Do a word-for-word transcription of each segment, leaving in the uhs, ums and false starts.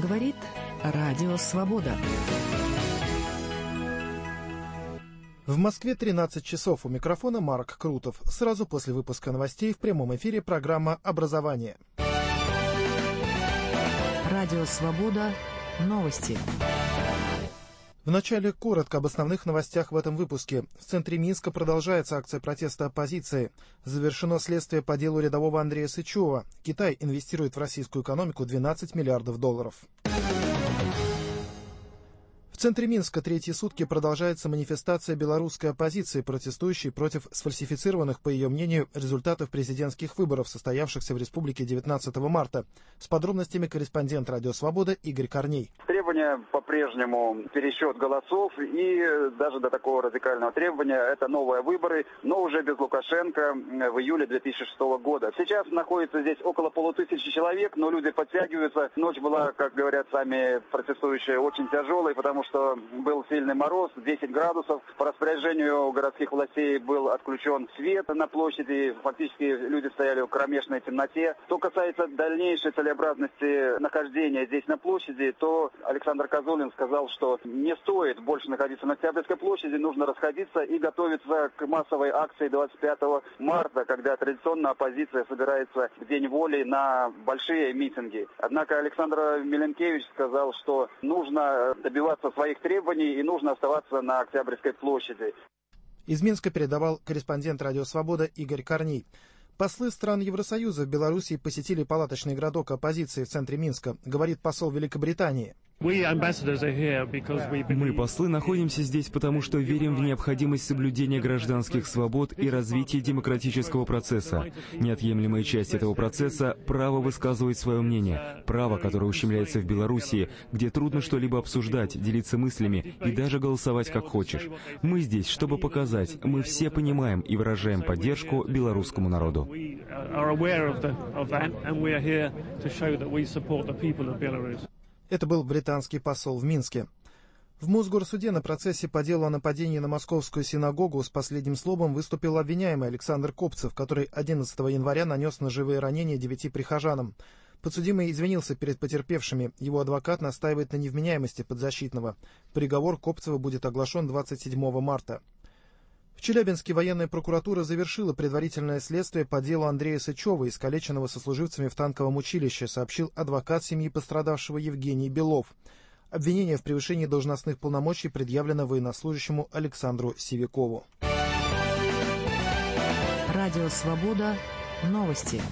Говорит Радио Свобода. В Москве тринадцать часов. У микрофона Марк Крутов. Сразу после выпуска новостей в прямом эфире программа «Образование». Радио Свобода. Новости. Вначале коротко об основных новостях в этом выпуске. В центре Минска продолжается акция протеста оппозиции. Завершено следствие по делу рядового Андрея Сычева. Китай инвестирует в российскую экономику двенадцать миллиардов долларов. В центре Минска третьи сутки продолжается манифестация белорусской оппозиции, протестующей против сфальсифицированных, по ее мнению, результатов президентских выборов, состоявшихся в республике девятнадцатого марта. С подробностями корреспондент «Радио Свобода» Игорь Корней. Требования по-прежнему пересчет голосов и даже до такого радикального требования – это новые выборы, но уже без Лукашенко в июле две тысячи шестого года. Сейчас находится здесь около полутысячи человек, но люди подтягиваются. Ночь была, как говорят сами протестующие, очень тяжелой, потому что что был сильный мороз, десять градусов. По распоряжению городских властей был отключен свет на площади. Фактически люди стояли в кромешной темноте. Что касается дальнейшей целесообразности нахождения здесь на площади, то Александр Козулин сказал, что не стоит больше находиться на Октябрьской площади, нужно расходиться и готовиться к массовой акции двадцать пятого марта, когда традиционно оппозиция собирается в День воли на большие митинги. Однако Александр Миленкевич сказал, что нужно добиваться своих требований и нужно оставаться на Октябрьской площади. Из Минска передавал корреспондент «Радио Свобода» Игорь Корней. Послы стран Евросоюза в Белоруссии посетили палаточный городок оппозиции в центре Минска, говорит посол Великобритании. Мы, послы, находимся здесь, потому что верим в необходимость соблюдения гражданских свобод и развития демократического процесса. Неотъемлемая часть этого процесса – право высказывать свое мнение, право, которое ущемляется в Белоруссии, где трудно что-либо обсуждать, делиться мыслями и даже голосовать как хочешь. Мы здесь, чтобы показать, мы все понимаем и выражаем поддержку белорусскому народу. Это был британский посол в Минске. В Мосгорсуде на процессе по делу о нападении на московскую синагогу с последним словом выступил обвиняемый Александр Копцев, который одиннадцатого января нанес ножевые ранения девяти прихожанам. Подсудимый извинился перед потерпевшими. Его адвокат настаивает на невменяемости подзащитного. Приговор Копцева будет оглашен двадцать седьмого марта. В Челябинске военная прокуратура завершила предварительное следствие по делу Андрея Сычева, искалеченного сослуживцами в танковом училище, сообщил адвокат семьи пострадавшего Евгений Белов. Обвинение в превышении должностных полномочий предъявлено военнослужащему Александру Сивякову. Радио Свобода. Новости.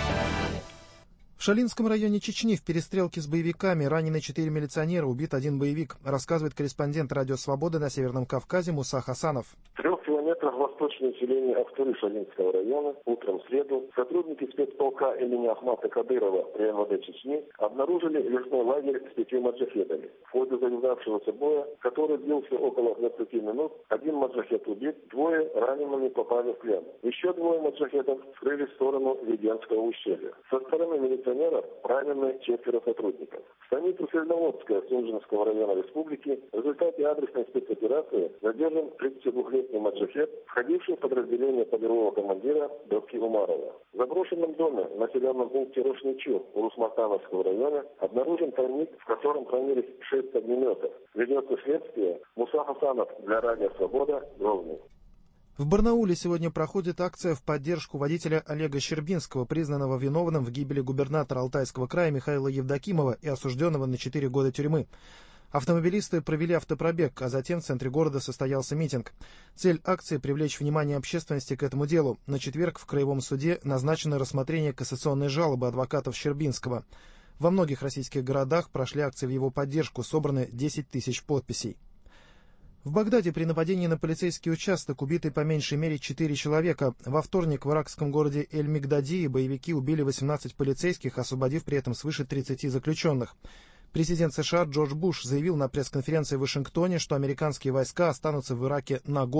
В Шалинском районе Чечни в перестрелке с боевиками ранены четыре милиционера, убит один боевик, рассказывает корреспондент «Радио Свобода» на Северном Кавказе Муса Хасанов. В трех километрах восточное селение Актуры Шалинского района утром в среду сотрудники спецполка имени Ахмата Кадырова при эм вэ дэ Чечни обнаружили лесной лагерь с пятью маджахедами. В ходе завязавшегося боя, который длился около двадцати минут, один маджахед убит, двое ранеными попали в плен. Еще двое маджахедов скрылись в сторону Веденского ущелья. Со стороны милиционеров ранены четверо сотрудников. В станицу Сельноводская Сунжинского района республики в результате адресной спецоперации задержан тридцатидвухлетний маджахед, входивший в подразделение полевого командира Доски Умарова. В заброшенном доме в населенном пункте Рошничу Урус-Мартановского района обнаружен тайник, в котором хранились шесть огнеметов. Ведется следствие. Муса Хасанов для Радио Свобода, Грозный. В Барнауле сегодня проходит акция в поддержку водителя Олега Щербинского, признанного виновным в гибели губернатора Алтайского края Михаила Евдокимова и осужденного на четыре года тюрьмы. Автомобилисты провели автопробег, а затем в центре города состоялся митинг. Цель акции – привлечь внимание общественности к этому делу. На четверг в Краевом суде назначено рассмотрение кассационной жалобы адвокатов Щербинского. Во многих российских городах прошли акции в его поддержку, собраны десять тысяч подписей. В Багдаде при нападении на полицейский участок убиты по меньшей мере четыре человека. Во вторник в иракском городе Эль-Мигдадии боевики убили восемнадцать полицейских, освободив при этом свыше тридцати заключенных. Президент США Джордж Буш заявил на пресс-конференции в Вашингтоне, что американские войска останутся в Ираке на годы.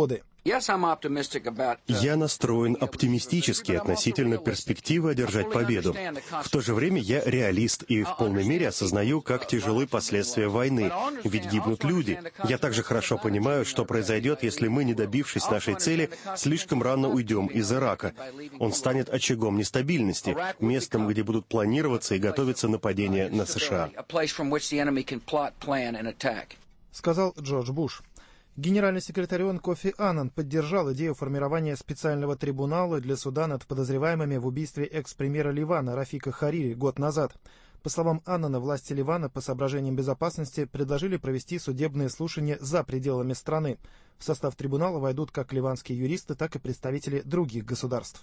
Я настроен оптимистически относительно перспективы одержать победу. В то же время я реалист и в полной мере осознаю, как тяжелы последствия войны, ведь гибнут люди. Я также хорошо понимаю, что произойдет, если мы, не добившись нашей цели, слишком рано уйдем из Ирака. Он станет очагом нестабильности, местом, где будут планироваться и готовиться нападения на США. Сказал Джордж Буш. Генеральный секретарь ООН Кофи Аннан поддержал идею формирования специального трибунала для суда над подозреваемыми в убийстве экс-премьера Ливана Рафика Харири год назад. По словам Аннана, власти Ливана по соображениям безопасности предложили провести судебные слушания за пределами страны. В состав трибунала войдут как ливанские юристы, так и представители других государств.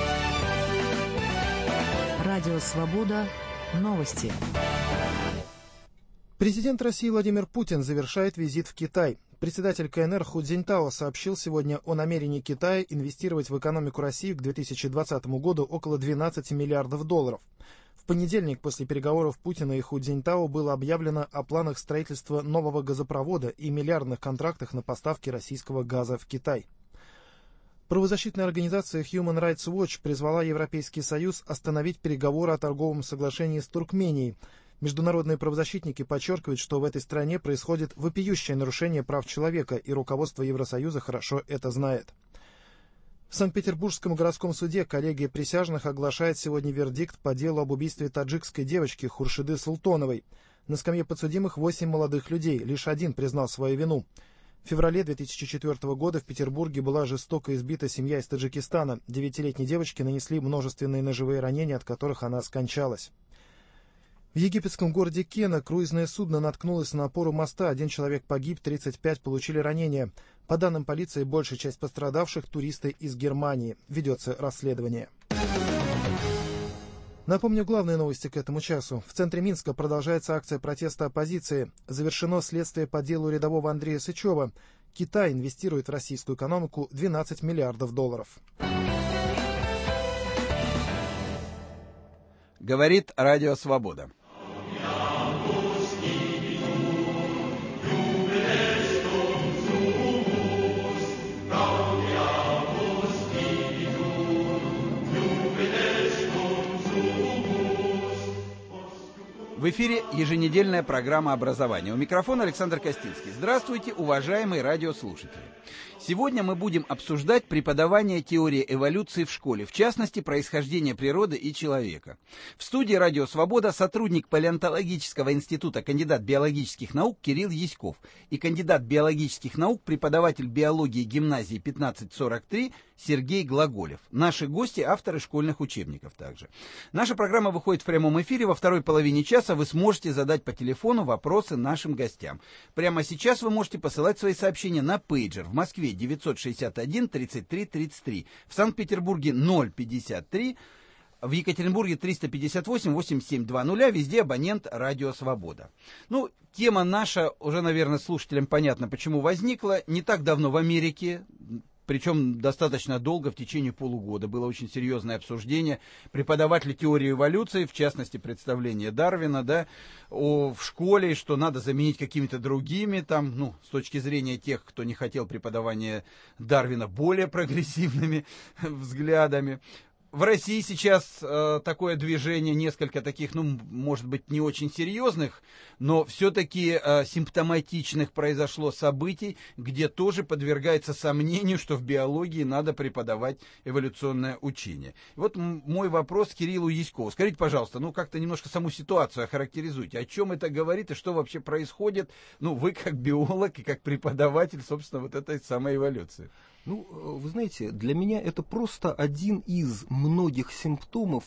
Радио «Свобода». Новости. Президент России Владимир Путин завершает визит в Китай. Председатель КНР Ху Цзиньтао сообщил сегодня о намерении Китая инвестировать в экономику России к две тысячи двадцатому году около двенадцати миллиардов долларов. В понедельник после переговоров Путина и Ху Цзиньтао было объявлено о планах строительства нового газопровода и миллиардных контрактах на поставки российского газа в Китай. Правозащитная организация Human Rights Watch призвала Европейский Союз остановить переговоры о торговом соглашении с Туркменией. Международные правозащитники подчеркивают, что в этой стране происходит вопиющее нарушение прав человека, и руководство Евросоюза хорошо это знает. В Санкт-Петербургском городском суде коллегия присяжных оглашает сегодня вердикт по делу об убийстве таджикской девочки Хуршиды Султоновой. На скамье подсудимых восемь молодых людей, лишь один признал свою вину. В феврале две тысячи четвёртого года в Петербурге была жестоко избита семья из Таджикистана. Девятилетней девочке нанесли множественные ножевые ранения, от которых она скончалась. В египетском городе Кена круизное судно наткнулось на опору моста. Один человек погиб, тридцать пять получили ранения. По данным полиции, большая часть пострадавших – туристы из Германии. Ведется расследование. Напомню главные новости к этому часу. В центре Минска продолжается акция протеста оппозиции. Завершено следствие по делу рядового Андрея Сычева. Китай инвестирует в российскую экономику двенадцать миллиардов долларов. Говорит Радио Свобода. В эфире еженедельная программа образования. У микрофона Александр Костинский. Здравствуйте, уважаемые радиослушатели. Сегодня мы будем обсуждать преподавание теории эволюции в школе, в частности, происхождение природы и человека. В студии «Радио Свобода» сотрудник палеонтологического института, кандидат биологических наук Кирилл Яськов и кандидат биологических наук, преподаватель биологии гимназии пятнадцать сорок три Сергей Глаголев. Наши гости – авторы школьных учебников также. Наша программа выходит в прямом эфире. Во второй половине часа вы сможете задать по телефону вопросы нашим гостям. Прямо сейчас вы можете посылать свои сообщения на пейджер. В Москве девятьсот шестьдесят один тридцать три тридцать три, в Санкт-Петербурге ноль пятьдесят три, в Екатеринбурге триста пятьдесят восемь восемьдесят семь двадцать, везде абонент «Радио Свобода». Ну, тема наша, уже, наверное, слушателям понятно, почему возникла. Не так давно в Америке, причем достаточно долго, в течение полугода, было очень серьезное обсуждение. Преподаватели теории эволюции, в частности, представление Дарвина, да, о, в школе, что надо заменить какими-то другими, там, ну, с точки зрения тех, кто не хотел преподавания Дарвина, более прогрессивными взглядами. В России сейчас э, такое движение, несколько таких, ну, может быть, не очень серьезных, но все-таки э, симптоматичных произошло событий, где тоже подвергается сомнению, что в биологии надо преподавать эволюционное учение. И вот м- мой вопрос Кириллу Яськову. Скажите, пожалуйста, ну, как-то немножко саму ситуацию охарактеризуйте. О чем это говорит и что вообще происходит? Ну, вы как биолог и как преподаватель, собственно, вот этой самой эволюции. Ну, вы знаете, для меня это просто один из многих симптомов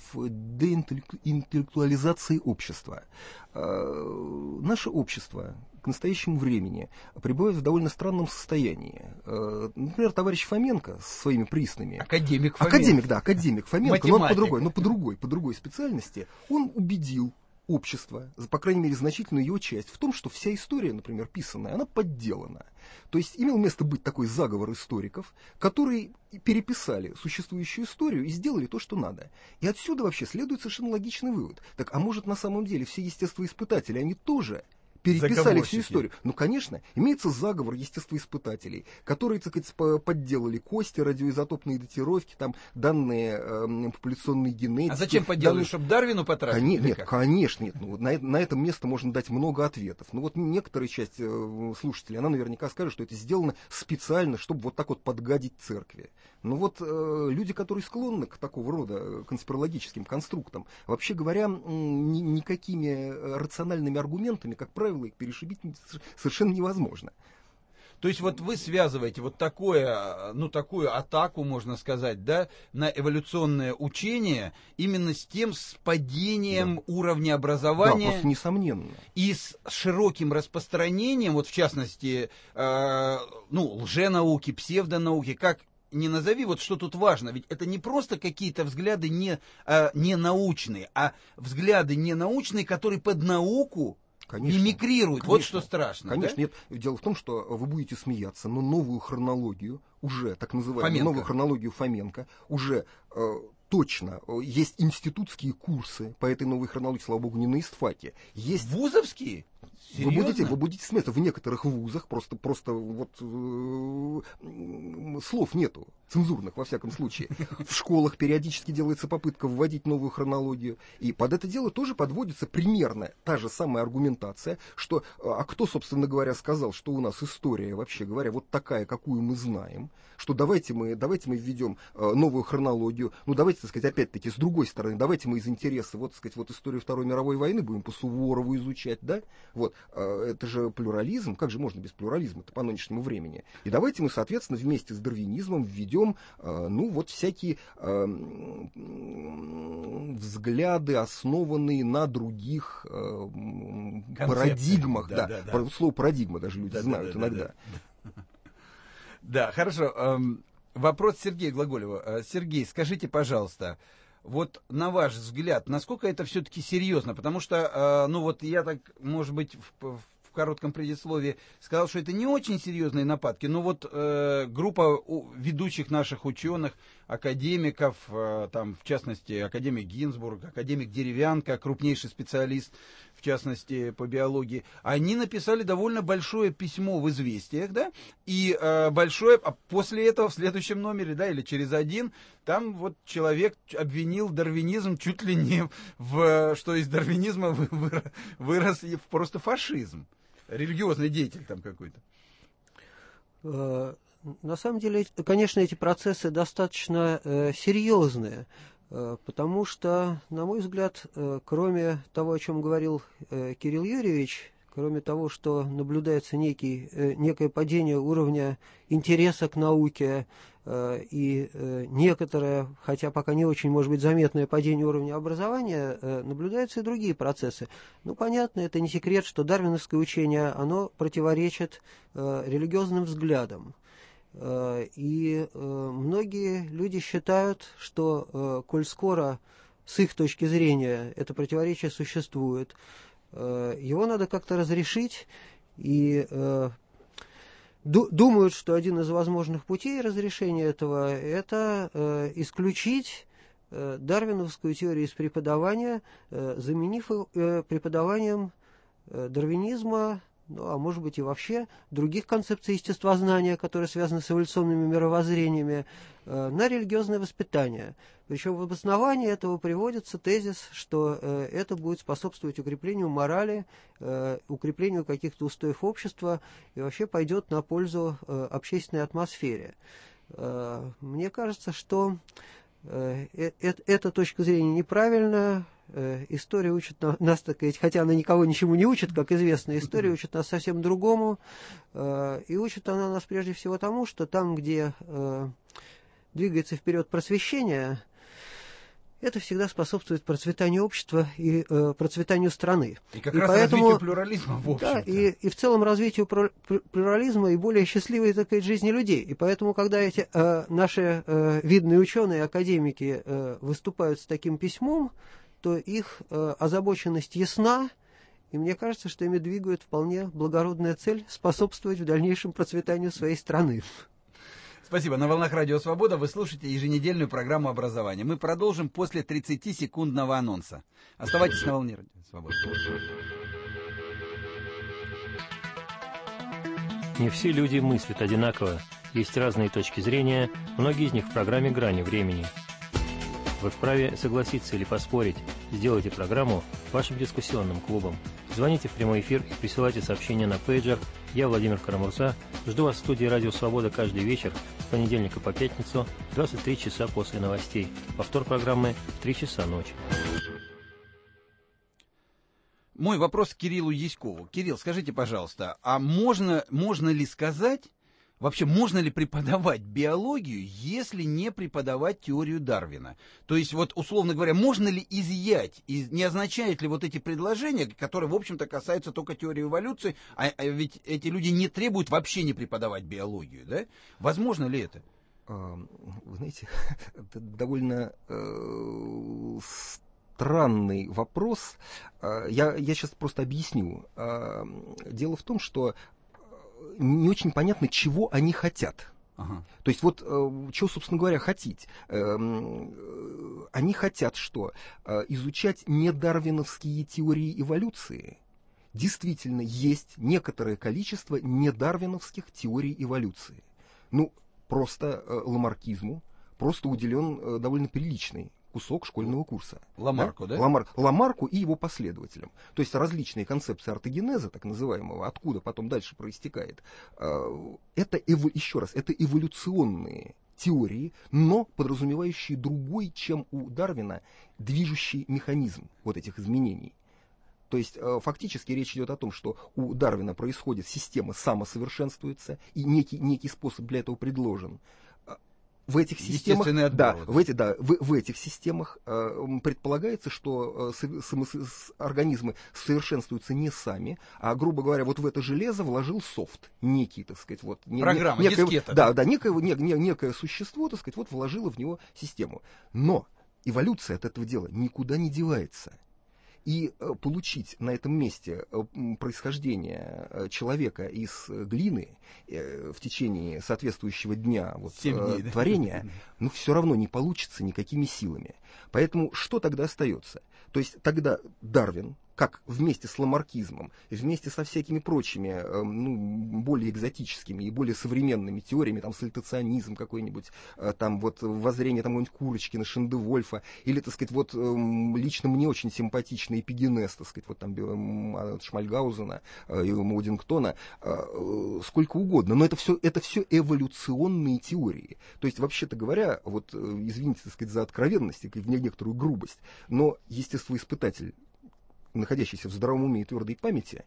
деинтеллектуализации общества. Наше общество к настоящему времени пребывает в довольно странном состоянии. Например, товарищ Фоменко со своими приснами. Академик Фоменко. Академик, да, академик Фоменко, но по другой, но по другой, по другой специальности, он убедил общество, по крайней мере, значительную его часть, в том, что вся история, например, писанная, она подделана. То есть имел место быть такой заговор историков, которые переписали существующую историю и сделали то, что надо. И отсюда вообще следует совершенно логичный вывод. Так, а может, на самом деле все естествоиспытатели, они тоже переписали всю историю. Ну, конечно, имеется заговор естествоиспытателей, которые, так сказать, подделали кости, радиоизотопные датировки, там данные э, популяционной генетики. А зачем подделали, данные... чтобы Дарвину потратить? Кон... Нет, конечно, нет. Ну, на, на это место можно дать много ответов. Ну, вот некоторая часть э, слушателей, она наверняка скажет, что это сделано специально, чтобы вот так вот подгадить церкви. Но вот э, люди, которые склонны к такого рода конспирологическим конструктам, вообще говоря, ни, никакими рациональными аргументами, как правило, их перешибить совершенно невозможно. То есть вот вы связываете вот такое, ну, такую атаку, можно сказать, да, на эволюционное учение именно с тем, с падением да. уровня образования. Да, просто несомненно. И с широким распространением, вот в частности, э, ну, лженауки, псевдонауки, как не назови, вот что тут важно, ведь это не просто какие-то взгляды не, э, не научные, а взгляды не научные, которые под науку конечно, мимикрируют. Конечно, вот что страшно. Конечно, да? Нет. Дело в том, что вы будете смеяться, но новую хронологию, уже так называемую, Фоменко. новую хронологию Фоменко, уже э, точно, есть институтские курсы по этой новой хронологии, слава богу, не на ИСТФАКе. Есть... Вузовские? Вы будете, вы будете смеяться в некоторых вузах, просто, просто вот э, слов нету, цензурных во всяком случае. В школах периодически делается попытка вводить новую хронологию. И под это дело тоже подводится примерно та же самая аргументация, что, а кто, собственно говоря, сказал, что у нас история, вообще говоря, вот такая, какую мы знаем, что давайте мы, давайте мы введем э, новую хронологию, ну давайте, так сказать, опять-таки, с другой стороны, давайте мы из интереса, вот, так сказать, вот историю Второй мировой войны будем по Суворову изучать, да, вот, это же плюрализм, как же можно без плюрализма-то по нынешнему времени? И давайте мы, соответственно, вместе с дарвинизмом введем, ну, вот всякие э, взгляды, основанные на других э, парадигмах. Да, да, да, да. Слово парадигма даже люди да, знают да, да, иногда. Да, да. да, хорошо. Вопрос Сергея Глаголева. Сергей, скажите, пожалуйста, вот на ваш взгляд, насколько это все-таки серьезно? Потому что, ну вот я так, может быть, в, в коротком предисловии сказал, что это не очень серьезные нападки, но вот э, группа ведущих наших ученых, академиков, э, там, в частности, академик Гинзбург, академик Деревянко, крупнейший специалист, в частности, по биологии, они написали довольно большое письмо в «Известиях», да, и э, большое, а после этого в следующем номере, да, или через один, там вот человек обвинил дарвинизм чуть ли не в, что из дарвинизма вырос просто фашизм. Религиозный деятель там какой-то. На самом деле, конечно, эти процессы достаточно э, серьезные, э, потому что, на мой взгляд, э, кроме того, о чем говорил э, Кирилл Юрьевич, кроме того, что наблюдается некий, э, некое падение уровня интереса к науке э, и э, некоторое, хотя пока не очень, может быть, заметное падение уровня образования, э, наблюдаются и другие процессы. Ну, понятно, это не секрет, что дарвиновское учение, оно противоречит э, религиозным взглядам. И многие люди считают, что, коль скоро с их точки зрения это противоречие существует, его надо как-то разрешить, и думают, что один из возможных путей разрешения этого – это исключить дарвиновскую теорию из преподавания, заменив преподаванием дарвинизма, ну, а может быть и вообще других концепций естествознания, которые связаны с эволюционными мировоззрениями, э, на религиозное воспитание. Причем в обосновании этого приводится тезис, что э, это будет способствовать укреплению морали, э, укреплению каких-то устоев общества и вообще пойдет на пользу э, общественной атмосфере. Э, мне кажется, что э, э, э, эта точка зрения неправильна. История учит нас, так сказать, хотя она никого ничему не учит, как известно, история учит нас совсем другому, и учит она нас прежде всего тому, что там, где двигается вперед просвещение, это всегда способствует процветанию общества и э, процветанию страны. И как и раз поэтому, развитию плюрализма, в общем-то. Да, и, и в целом развитию плюрализма и более счастливой, так сказать, жизни людей. И поэтому, когда эти э, наши э, видные ученые, академики э, выступают с таким письмом, то их э, озабоченность ясна, и мне кажется, что ими двигает вполне благородная цель способствовать в дальнейшем процветанию своей страны. Спасибо. На волнах Радио Свобода вы слушаете еженедельную программу образования. Мы продолжим после тридцати секундного анонса. Оставайтесь на волне Радио Свобода. Не все люди мыслят одинаково, есть разные точки зрения, многие из них в программе «Грани времени». Вы вправе согласиться или поспорить. Сделайте программу вашим дискуссионным клубом. Звоните в прямой эфир и присылайте сообщения на пейджер. Я, Владимир Карамурза, жду вас в студии «Радио Свобода» каждый вечер с понедельника по пятницу в двадцать три часа после новостей. Повтор программы в три часа ночи. Мой вопрос к Кириллу Яськову. Кирилл, скажите, пожалуйста, а можно, можно ли сказать, вообще можно ли преподавать биологию, если не преподавать теорию Дарвина? То есть, вот, условно говоря, можно ли изъять, из, не означает ли вот эти предложения, которые, в общем-то, касаются только теории эволюции, а, а ведь эти люди не требуют вообще не преподавать биологию, да? Возможно ли это? Вы знаете, это довольно э, странный вопрос. Я, я сейчас просто объясню. Дело в том, что не очень понятно, чего они хотят. Ага. То есть вот, чего, собственно говоря, хотеть? Они хотят что? Изучать недарвиновские теории эволюции. Действительно, есть некоторое количество недарвиновских теорий эволюции. Ну, просто ламаркизму просто уделен довольно приличный кусок школьного курса. Ламарку, да? да? Ламар, Ламарку и его последователям. То есть различные концепции ортогенеза, так называемого, откуда потом дальше проистекает, это, еще раз, это эволюционные теории, но подразумевающие другой, чем у Дарвина, движущий механизм вот этих изменений. То есть фактически речь идет о том, что у Дарвина происходит, система самосовершенствуется, и некий, некий способ для этого предложен. В этих системах, да, в, эти, да, в, в этих системах э, предполагается, что э, с, с, организмы совершенствуются не сами, а, грубо говоря, вот в это железо вложил софт, некий, так сказать, вот, не, программа, некое, дискета. Да, да, некое, не, не, некое существо, так сказать, вот вложило в него систему. Но эволюция от этого дела никуда не девается. И э, получить на этом месте э, происхождение э, человека из э, глины э, в течение соответствующего дня вот, э, дней, да? творения, ну, все равно не получится никакими силами. Поэтому что тогда остается? То есть тогда Дарвин, как вместе с ламаркизмом, вместе со всякими прочими, э, ну, более экзотическими и более современными теориями, там, сальтационизм какой-нибудь, э, там, вот, воззрение, там, какой-нибудь Курочкина, Шандевольфа, или, так сказать, вот, э, лично мне очень симпатичный эпигенез, так сказать, вот, там, э, Шмальгаузена э, и Маудингтона, э, сколько угодно, но это все, это все эволюционные теории. То есть, вообще-то говоря, вот, извините, так сказать, за откровенность и некоторую грубость, но естествоиспытатель, находящийся в здравом уме и твердой памяти,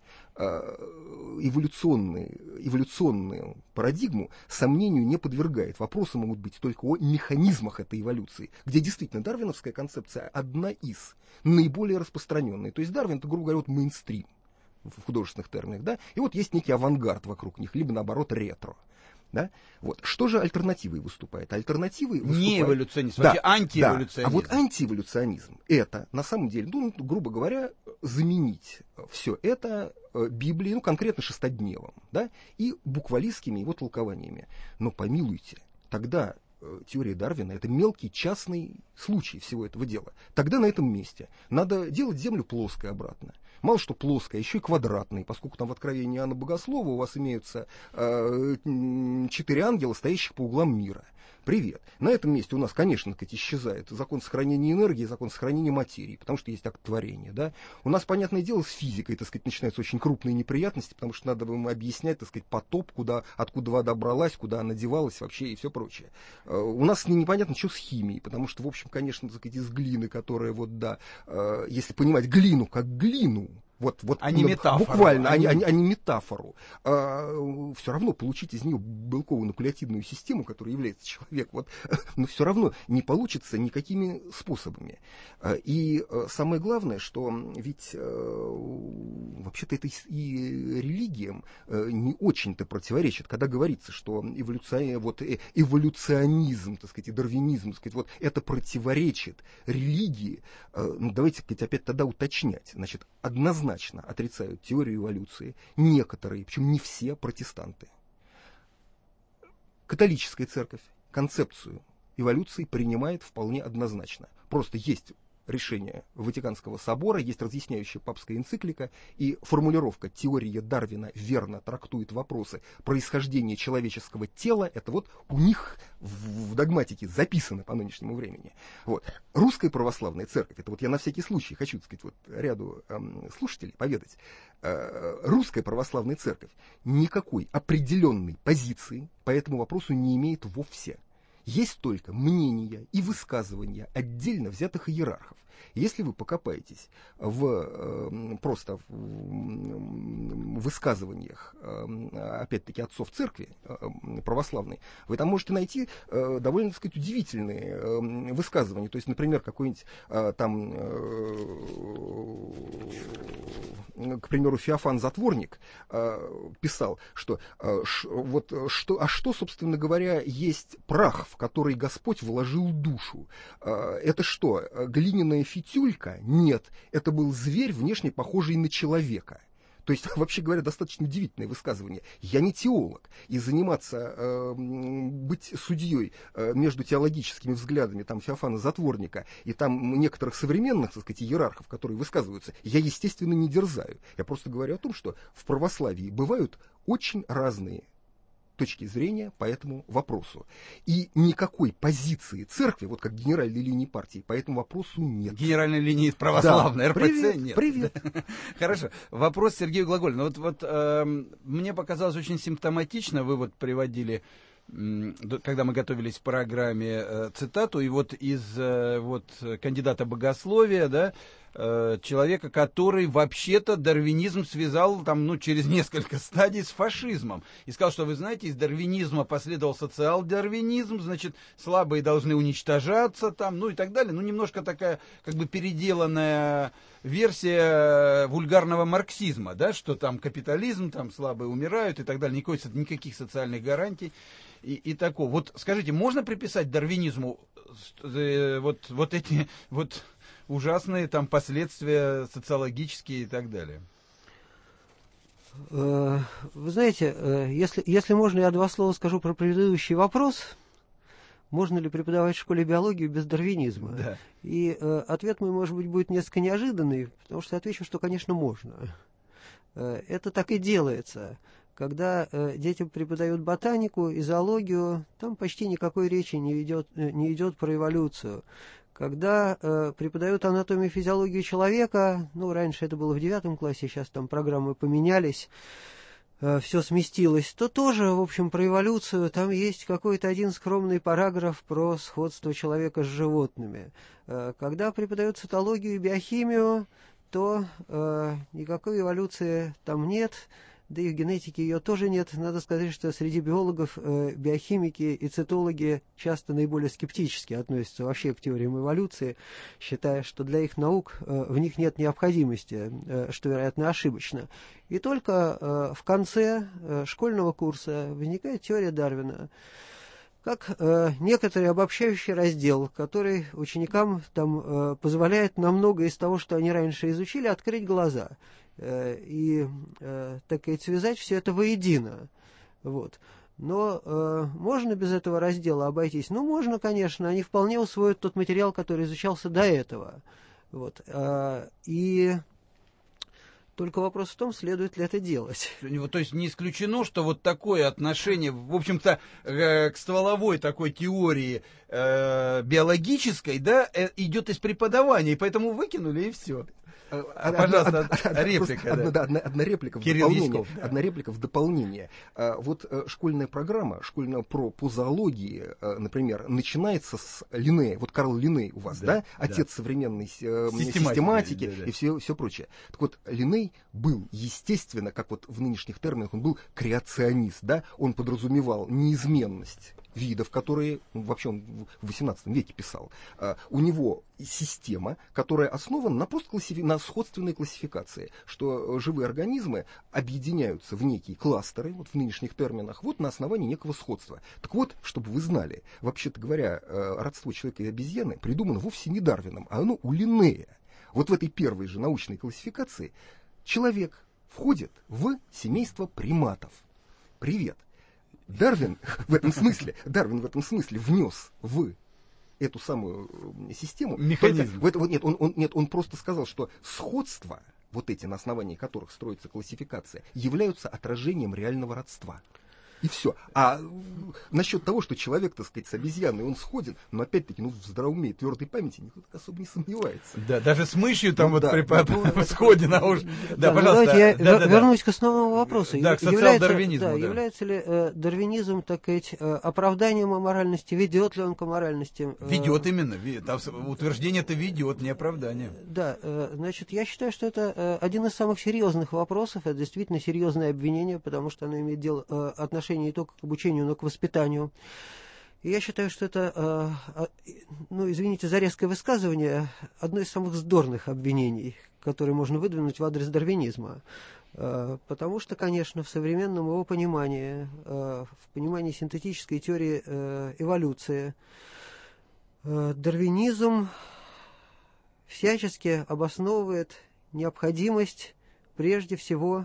эволюционную, эволюционную парадигму сомнению не подвергает. Вопросы могут быть только о механизмах этой эволюции, где действительно дарвиновская концепция одна из наиболее распространенных. То есть Дарвин, это, грубо говоря, вот мейнстрим в художественных терминах, да, и вот есть некий авангард вокруг них, либо наоборот ретро. Да? Вот. Что же альтернативой выступает? Альтернативой выступает... Не эволюционизм, да, вообще антиэволюционизм. Да. А вот антиэволюционизм — это, на самом деле, ну, грубо говоря, заменить все это Библией, ну, конкретно шестодневом, да, и буквалистскими его толкованиями. Но помилуйте, тогда теория Дарвина — это мелкий частный случай всего этого дела. Тогда на этом месте надо делать Землю плоской обратно. Мало что плоская, еще и квадратная, поскольку там в Откровении Иоанна Богослова у вас имеются э, четыре ангела, стоящих по углам мира. Привет. На этом месте у нас, конечно, так, исчезает закон сохранения энергии, закон сохранения материи, потому что есть акт творения. Да? У нас, понятное дело, с физикой, так сказать, начинаются очень крупные неприятности, потому что надо вам объяснять, так сказать, потоп, куда, откуда вода бралась, куда она девалась вообще и все прочее. Э, у нас непонятно, что с химией, потому что, в общем, конечно, так сказать, из глины, которая вот, да, э, если понимать глину как глину, Вот, вот, а не метафору. Буквально, а не, а не, а не метафору. А, все равно получить из нее белково-нуклеотидную систему, которая является человек, вот, но все равно не получится никакими способами. И самое главное, что ведь вообще-то это и религиям не очень-то противоречит, когда говорится, что эволюция, вот, эволюционизм, так сказать, и дарвинизм, так сказать, вот, это противоречит религии. Ну, давайте, так сказать, опять тогда уточнять. Значит, однозначно отрицают теорию эволюции некоторые, причем не все, протестанты. Католическая церковь концепцию эволюции принимает вполне однозначно. Просто есть решение Ватиканского собора, есть разъясняющая папская энциклика, и формулировка «теория Дарвина верно трактует вопросы происхождения человеческого тела», это вот у них в, в догматике записано по нынешнему времени. Вот. Русская православная церковь, это вот я на всякий случай хочу, так сказать, вот ряду эм, слушателей поведать, э, русская православная церковь никакой определенной позиции по этому вопросу не имеет вовсе. Есть только мнения и высказывания отдельно взятых иерархов. Если вы покопаетесь в, э, просто в высказываниях, э, опять-таки, отцов церкви э, православной, вы там можете найти э, довольно, так сказать, удивительные э, высказывания. То есть, например, какой-нибудь э, там, э, к примеру, Феофан Затворник э, писал, что, э, ш, вот, что, а что, собственно говоря, есть прах, в который Господь вложил душу? Э, это что, глиняная фитюлька? Нет, это был зверь, внешне похожий на человека. То есть, вообще говоря, достаточно удивительное высказывание. Я не теолог, и заниматься, э, быть судьей э, между теологическими взглядами там, Феофана Затворника и там некоторых современных, так сказать, иерархов, которые высказываются, я, естественно, не дерзаю. Я просто говорю о том, что в православии бывают очень разные точки зрения по этому вопросу. И никакой позиции церкви, вот как генеральной линии партии, по этому вопросу нет. Генеральной линии православной, да. эр пэ цэ Привет, нет. Привет. Хорошо. Вопрос Сергею Глаголину. Вот, вот э, мне показалось очень симптоматично, вы вот приводили, э, когда мы готовились к программе, э, цитату, и вот из э, вот, кандидата богословия, да, человека, который вообще-то дарвинизм связал там, ну, через несколько стадий с фашизмом. И сказал, что, вы знаете, из дарвинизма последовал социал-дарвинизм, значит, слабые должны уничтожаться, там, ну и так далее. Ну, немножко такая, как бы, переделанная версия вульгарного марксизма, да, что там капитализм, там слабые умирают и так далее, никакой, никаких социальных гарантий и, и такого. Вот, скажите, можно приписать дарвинизму вот, вот эти вот ужасные там последствия социологические и так далее? Вы знаете, если, если можно, я два слова скажу про предыдущий вопрос. Можно ли преподавать в школе биологию без дарвинизма? Да. И э, ответ мой, может быть, будет несколько неожиданный, потому что я отвечу, что, конечно, можно. Э, это так и делается. Когда э, детям преподают ботанику и зоологию, там почти никакой речи не идет, не идет про эволюцию. Когда э, преподают анатомию и физиологию человека, ну, раньше это было в девятом классе, сейчас там программы поменялись, э, все сместилось, то тоже, в общем, про эволюцию, там есть какой-то один скромный параграф про сходство человека с животными. Э, когда преподают цитологию и биохимию, то э, никакой эволюции там нет, да и в генетике ее тоже нет. Надо сказать, что среди биологов э, биохимики и цитологи часто наиболее скептически относятся вообще к теориям эволюции, считая, что для их наук э, в них нет необходимости, э, что, вероятно, ошибочно. И только э, в конце э, школьного курса возникает теория Дарвина, как э, некоторый обобщающий раздел, который ученикам там, э, позволяет на многое из того, что они раньше изучили, открыть глаза э, и, э, так сказать, связать все это воедино. Вот. Но э, можно без этого раздела обойтись? Ну, можно, конечно, они вполне усвоят тот материал, который изучался до этого. Вот. Э, и... Только вопрос в том, следует ли это делать. То есть не исключено, что вот такое отношение, в общем-то, э, к стволовой такой теории э, биологической, да, э, идет из преподавания, и поэтому выкинули, и все. А, пожалуйста, одна, одна, реплика. Одна, да. да, одна, одна реплика в Кирилл дополнение. Яськов, да. Одна реплика в дополнение. А, вот а, школьная программа, школьная про по зоологии, а, например, начинается с Линнея. Вот Карл Линней у вас, да? да? Отец да. современной а, систематики да, да. и все, все прочее. Так вот, Линней был, естественно, как вот в нынешних терминах, он был креационист, да? Он подразумевал неизменность видов, которые, вообще он в восемнадцатом веке писал. Uh, у него система, которая основана на, просто классифи... на сходственной классификации, что живые организмы объединяются в некие кластеры, вот в нынешних терминах, вот на основании некого сходства. Так вот, чтобы вы знали, вообще-то говоря, родство человека и обезьяны придумано вовсе не Дарвином, а оно у Линнея. Вот в этой первой же научной классификации человек входит в семейство приматов. Привет. Дарвин в этом смысле, Дарвин в этом смысле внес в эту самую систему. Механизм. Только, вот, нет, он, он, нет, он просто сказал, что сходства, вот эти, на основании которых строится классификация, являются отражением реального родства. И все. А насчет того, что человек, так сказать, с обезьяной, он сходен, но опять-таки, ну, в здравом уме, твердой памяти никто особо не сомневается. Да, даже с мышью там ну, вот да, при ну, сходен, а уж... Да, да, пожалуйста. Давайте я да, да, вернусь да. к основному вопросу. Да, к является, социал-дарвинизму. Да, Да. Является ли э, дарвинизм, так сказать, э, оправданием аморальности, ведет ли он к аморальности? Э, ведет именно. Там утверждение-то ведет, не оправдание. Да, э, значит, я считаю, что это э, один из самых серьезных вопросов. Это действительно серьезное обвинение, потому что оно имеет дело, э, отношение не только к обучению, но к воспитанию. И я считаю, что это, э, э, ну, извините за резкое высказывание, одно из самых вздорных обвинений, которые можно выдвинуть в адрес дарвинизма. Э, потому что, конечно, в современном его понимании, э, в понимании синтетической теории э, эволюции, э, дарвинизм всячески обосновывает необходимость, прежде всего,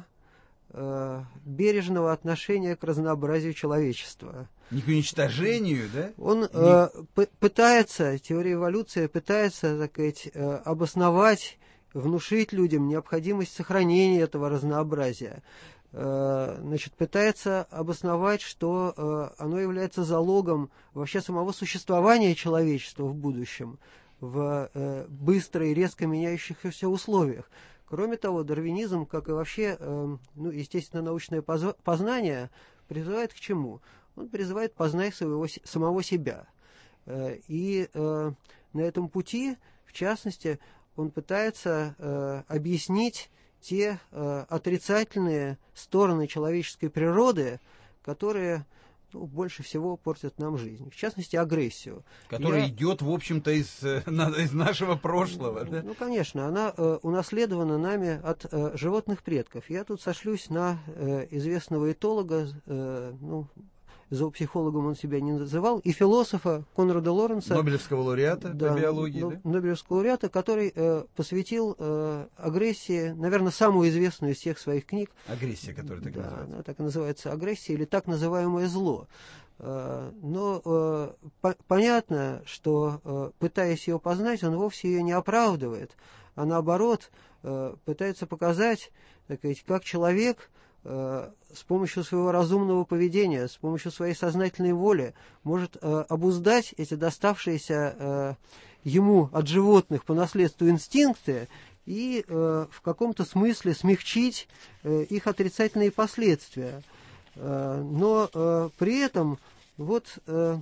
бережного отношения к разнообразию человечества. Не к уничтожению, да? Он э, пытается, теория эволюции пытается, так сказать, э, обосновать, внушить людям необходимость сохранения этого разнообразия. Э, значит, пытается обосновать, что э, оно является залогом вообще самого существования человечества в будущем, в э, быстро и резко меняющихся условиях. Кроме того, дарвинизм, как и вообще, э, ну, естественно, научное познание, призывает к чему? Он призывает познать своего, самого себя. Э, и э, на этом пути, в частности, он пытается э, объяснить те э, отрицательные стороны человеческой природы, которые... Ну, больше всего портят нам жизнь. В частности, агрессию. Которая Я... идет, в общем-то, из, из нашего прошлого. Да? Ну, конечно, она э, унаследована нами от э, животных предков. Я тут сошлюсь на э, известного этолога, э, ну, зоопсихологом он себя не называл, и философа Конрада Лоренса. Нобелевского лауреата да, по биологии. Но, да? Нобелевского лауреата, который э, посвятил э, агрессии, наверное, самую известную из всех своих книг. Агрессия, которая так да, называется. Она так и называется, агрессия или так называемое зло. Э, но э, по понятно, что, э, пытаясь ее познать, он вовсе ее не оправдывает, а наоборот э, пытается показать, так сказать, как человек с помощью своего разумного поведения, с помощью своей сознательной воли может э, обуздать эти доставшиеся э, ему от животных по наследству инстинкты и э, в каком-то смысле смягчить э, их отрицательные последствия. Э, но э, при этом вот... Э,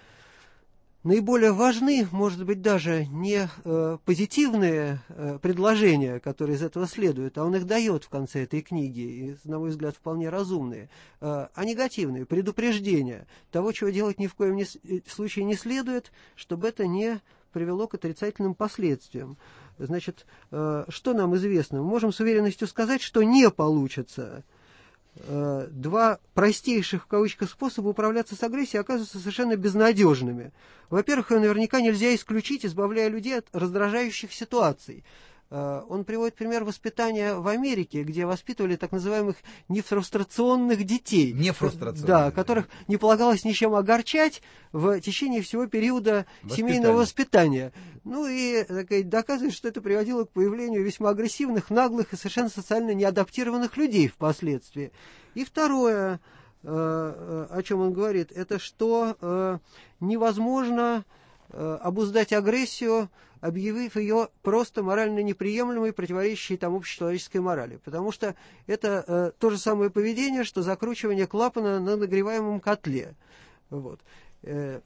Наиболее важны, может быть, даже не э, позитивные э, предложения, которые из этого следуют, а он их дает в конце этой книги, и, на мой взгляд, вполне разумные, э, а негативные, предупреждения того, чего делать ни в коем не, случае не следует, чтобы это не привело к отрицательным последствиям. Значит, э, что нам известно? Мы можем с уверенностью сказать, что не получится. Два простейших, в кавычках, способа управляться с агрессией оказываются совершенно безнадежными. Во-первых, ее наверняка нельзя исключить, избавляя людей от раздражающих ситуаций. Он приводит пример воспитания в Америке, где воспитывали так называемых нефрустрационных детей. Нефрустрационных. Да, которых не полагалось ничем огорчать в течение всего периода семейного воспитания. Ну и так сказать, доказывает, что это приводило к появлению весьма агрессивных, наглых и совершенно социально неадаптированных людей впоследствии. И второе, о чем он говорит, это что невозможно обуздать агрессию, объявив ее просто морально неприемлемой, противоречащей там общечеловеческой морали. Потому что это э, то же самое поведение, что закручивание клапана на нагреваемом котле. Вот. Э,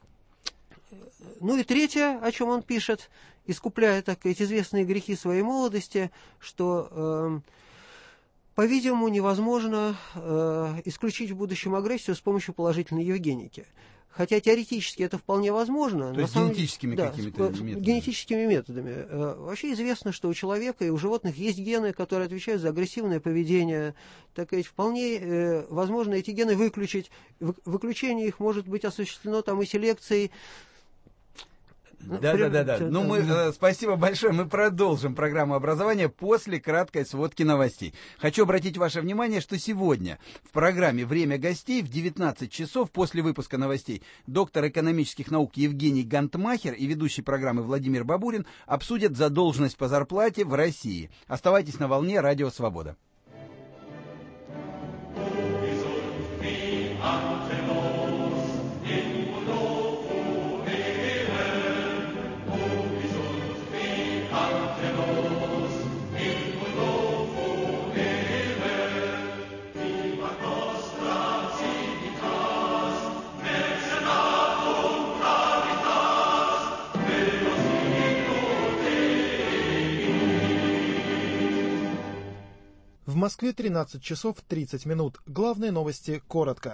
ну и третье, о чем он пишет, искупляя, так сказать, известные грехи своей молодости, что, э, по-видимому, невозможно э, исключить в будущем агрессию с помощью положительной евгеники. Хотя теоретически это вполне возможно. То есть самом... генетическими да, какими-то методами? Генетическими методами. Э, вообще известно, что у человека и у животных есть гены, которые отвечают за агрессивное поведение. Так сказать, вполне э, возможно эти гены выключить. Вы, выключение их может быть осуществлено там и селекцией Да, да, да, да. Ну, мы, э, спасибо большое. Мы продолжим программу образования после краткой сводки новостей. Хочу обратить ваше внимание, что сегодня в программе «Время гостей» в девятнадцать часов после выпуска новостей доктор экономических наук Евгений Гантмахер и ведущий программы Владимир Бабурин обсудят задолженность по зарплате в России. Оставайтесь на волне «Радио Свобода». В Москве тринадцать часов тридцать минут. Главные новости коротко.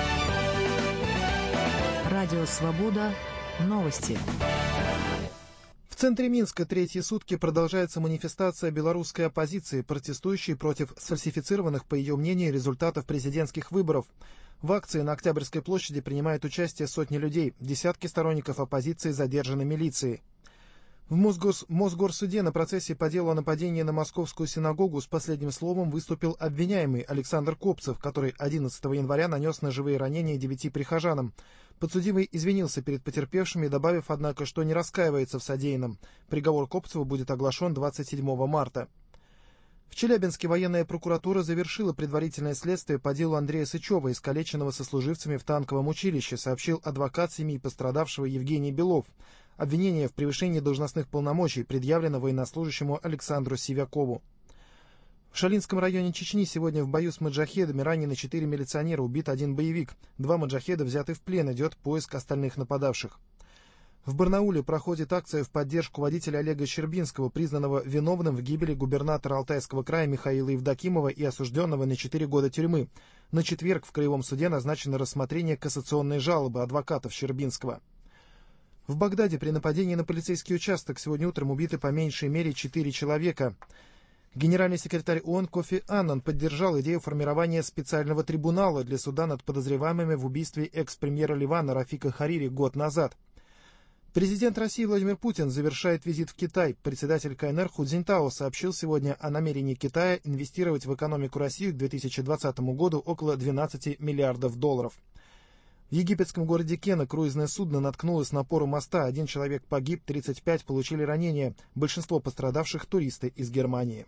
Радио «Свобода». Новости. В центре Минска третьи сутки продолжается манифестация белорусской оппозиции, протестующей против сфальсифицированных, по ее мнению, результатов президентских выборов. В акции на Октябрьской площади принимают участие сотни людей, десятки сторонников оппозиции задержаны милицией. В Мосгос... Мосгорсуде на процессе по делу о нападении на московскую синагогу с последним словом выступил обвиняемый Александр Копцев, который одиннадцатого января нанес ножевые ранения девяти прихожанам. Подсудимый извинился перед потерпевшими, добавив, однако, что не раскаивается в содеянном. Приговор Копцеву будет оглашен двадцать седьмого марта. В Челябинске военная прокуратура завершила предварительное следствие по делу Андрея Сычева, искалеченного сослуживцами в танковом училище, сообщил адвокат семьи пострадавшего Евгений Белов. Обвинение в превышении должностных полномочий предъявлено военнослужащему Александру Сивякову. В Шалинском районе Чечни сегодня в бою с маджахедами ранены четыре милиционера, убит один боевик. Два маджахеда взяты в плен, идет поиск остальных нападавших. В Барнауле проходит акция в поддержку водителя Олега Щербинского, признанного виновным в гибели губернатора Алтайского края Михаила Евдокимова и осужденного на четыре года тюрьмы. На четверг в Краевом суде назначено рассмотрение кассационной жалобы адвокатов Щербинского. В Багдаде при нападении на полицейский участок сегодня утром убиты по меньшей мере четыре человека. Генеральный секретарь ООН Кофи Аннан поддержал идею формирования специального трибунала для суда над подозреваемыми в убийстве экс-премьера Ливана Рафика Харири год назад. Президент России Владимир Путин завершает визит в Китай. Председатель КНР Ху Цзиньтао сообщил сегодня о намерении Китая инвестировать в экономику России к две тысячи двадцатому году около двенадцати миллиардов долларов. В египетском городе Кена круизное судно наткнулось на опору моста. Один человек погиб, тридцать пять получили ранения. Большинство пострадавших — туристы из Германии.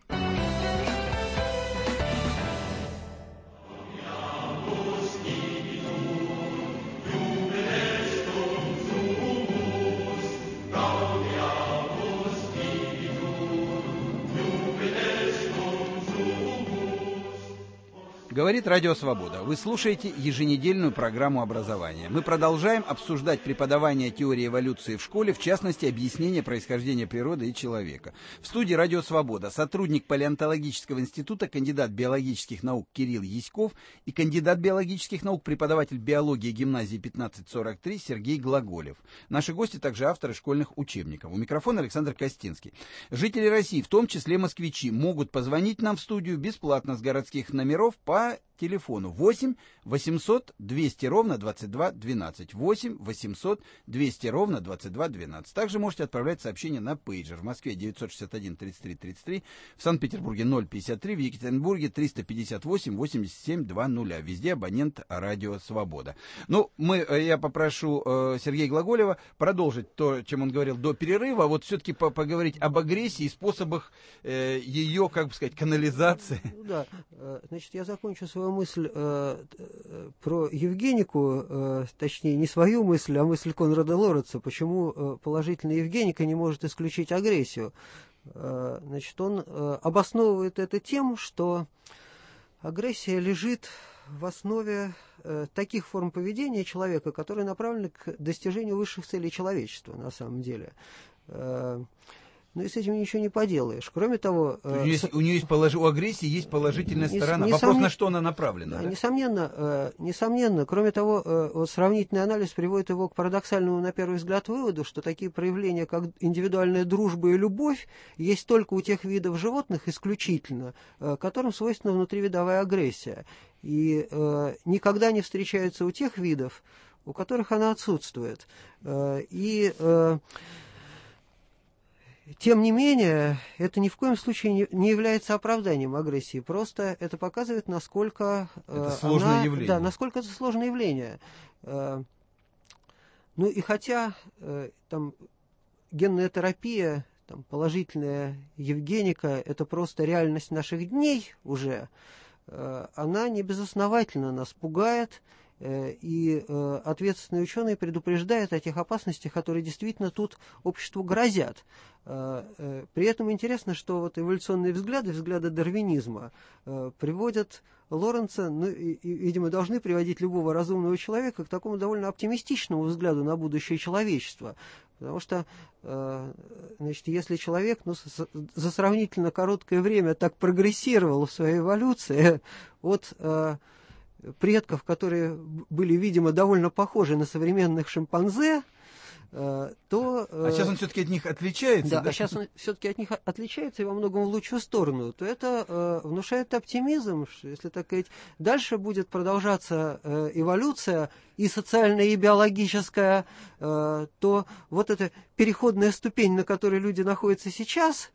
Говорит Радио Свобода. Вы слушаете еженедельную программу образования. Мы продолжаем обсуждать преподавание теории эволюции в школе, в частности, объяснение происхождения природы и человека. В студии Радио Свобода сотрудник палеонтологического института, кандидат биологических наук Кирилл Яськов и кандидат биологических наук, преподаватель биологии гимназии пятнадцать сорок три Сергей Глаголев. Наши гости также авторы школьных учебников. У микрофона Александр Костинский. Жители России, в том числе москвичи, могут позвонить нам в студию бесплатно с городских номеров по телефону восемь восемьсот двести ровно двадцать два двенадцать. восемь восемьсот двести ровно двадцать два двенадцать. Также можете отправлять сообщения на пейджер. В Москве девятьсот шестьдесят один тридцать три тридцать три, в Санкт-Петербурге ноль пятьдесят три, в Екатеринбурге триста пятьдесят восемь восемьдесят семь двадцать. Везде абонент Радио Свобода. Ну, мы, я попрошу э, Сергея Глаголева продолжить то, чем он говорил до перерыва. Вот все-таки по поговорить об агрессии и способах э, ее, как бы сказать, канализации. Да, значит, я закончу свою мысль э, про Евгенику, э, точнее, не свою мысль, а мысль Конрада Лоренца, почему э, положительная Евгеника не может исключить агрессию. Э, значит, он э, обосновывает это тем, что агрессия лежит в основе э, таких форм поведения человека, которые направлены к достижению высших целей человечества, на самом деле. Э, Ну и с этим ничего не поделаешь. Кроме того... У нее есть, у, нее есть полож... у агрессии есть положительная не, сторона. Несомненно, Вопрос, на что она направлена. Да, да? Несомненно, э, несомненно. Кроме того, э, вот сравнительный анализ приводит его к парадоксальному, на первый взгляд, выводу, что такие проявления, как индивидуальная дружба и любовь, есть только у тех видов животных исключительно, э, которым свойственна внутривидовая агрессия. И э, никогда не встречаются у тех видов, у которых она отсутствует. Э, и... Э, тем не менее, это ни в коем случае не, не является оправданием агрессии. Просто это показывает, насколько это сложное она, явление. Да, насколько это сложное явление. Ну и хотя там генная терапия, там, положительная евгеника, это просто реальность наших дней уже, она не безосновательно нас пугает. И э, ответственные ученые предупреждают о тех опасностях, которые действительно тут обществу грозят. Э, э, при этом интересно, что вот эволюционные взгляды, взгляды дарвинизма, э, приводят Лоренца, ну, и, и, видимо, должны приводить любого разумного человека к такому довольно оптимистичному взгляду на будущее человечества. Потому что, э, значит, если человек, ну, с, за сравнительно короткое время так прогрессировал в своей эволюции, от э, предков, которые были, видимо, довольно похожи на современных шимпанзе, то... А сейчас он все-таки от них отличается? Да, да? а сейчас он все-таки от них отличается и во многом в лучшую сторону. То это э, внушает оптимизм, что, если так сказать, дальше будет продолжаться э, эволюция и социальная, и биологическая, э, то вот эта переходная ступень, на которой люди находятся сейчас,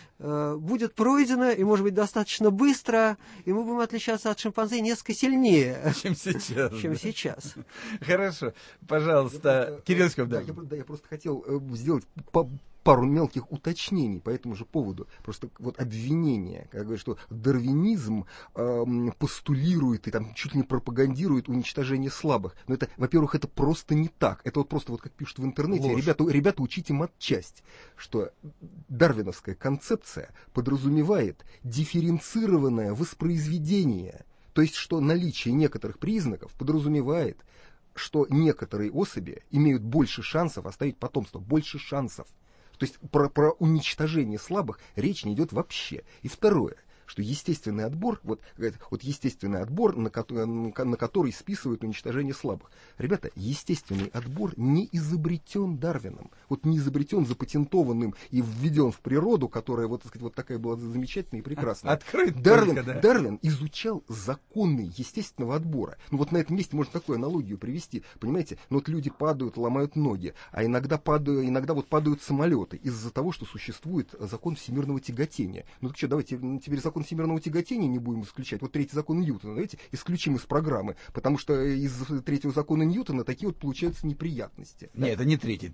будет пройдено, и, может быть, достаточно быстро, и мы будем отличаться от шимпанзе несколько сильнее, чем сейчас. Чем да. сейчас. Хорошо. Пожалуйста, Кирилл Сков, да. Я, да, я просто хотел сделать по пару мелких уточнений по этому же поводу. Просто вот обвинение, как говорят, что дарвинизм э, постулирует и там чуть ли не пропагандирует уничтожение слабых. Но это, во-первых, это просто не так. Это вот просто вот как пишут в интернете, ребята, ребята, учите матчасть, что дарвиновская концепция подразумевает дифференцированное воспроизведение. То есть, что наличие некоторых признаков подразумевает, что некоторые особи имеют больше шансов оставить потомство, больше шансов. То есть про, про уничтожение слабых речь не идет вообще. И второе, что естественный отбор, вот, вот естественный отбор, на который, на который списывают уничтожение слабых. Ребята, естественный отбор не изобретен Дарвином. Вот не изобретен запатентованным и введен в природу, которая вот, так сказать, вот такая была замечательная и прекрасная. Открыт Дарвин, только, да. Дарвин изучал законы естественного отбора. Ну вот на этом месте можно такую аналогию привести. Понимаете, ну вот люди падают, ломают ноги, а иногда падают, иногда вот падают самолеты из-за того, что существует закон всемирного тяготения. Ну так что, давайте теперь закон всемирного тяготения не будем исключать. Вот третий закон Ньютона, давайте исключим из программы, потому что из третьего закона Ньютона такие вот получаются неприятности. Нет, это не третий.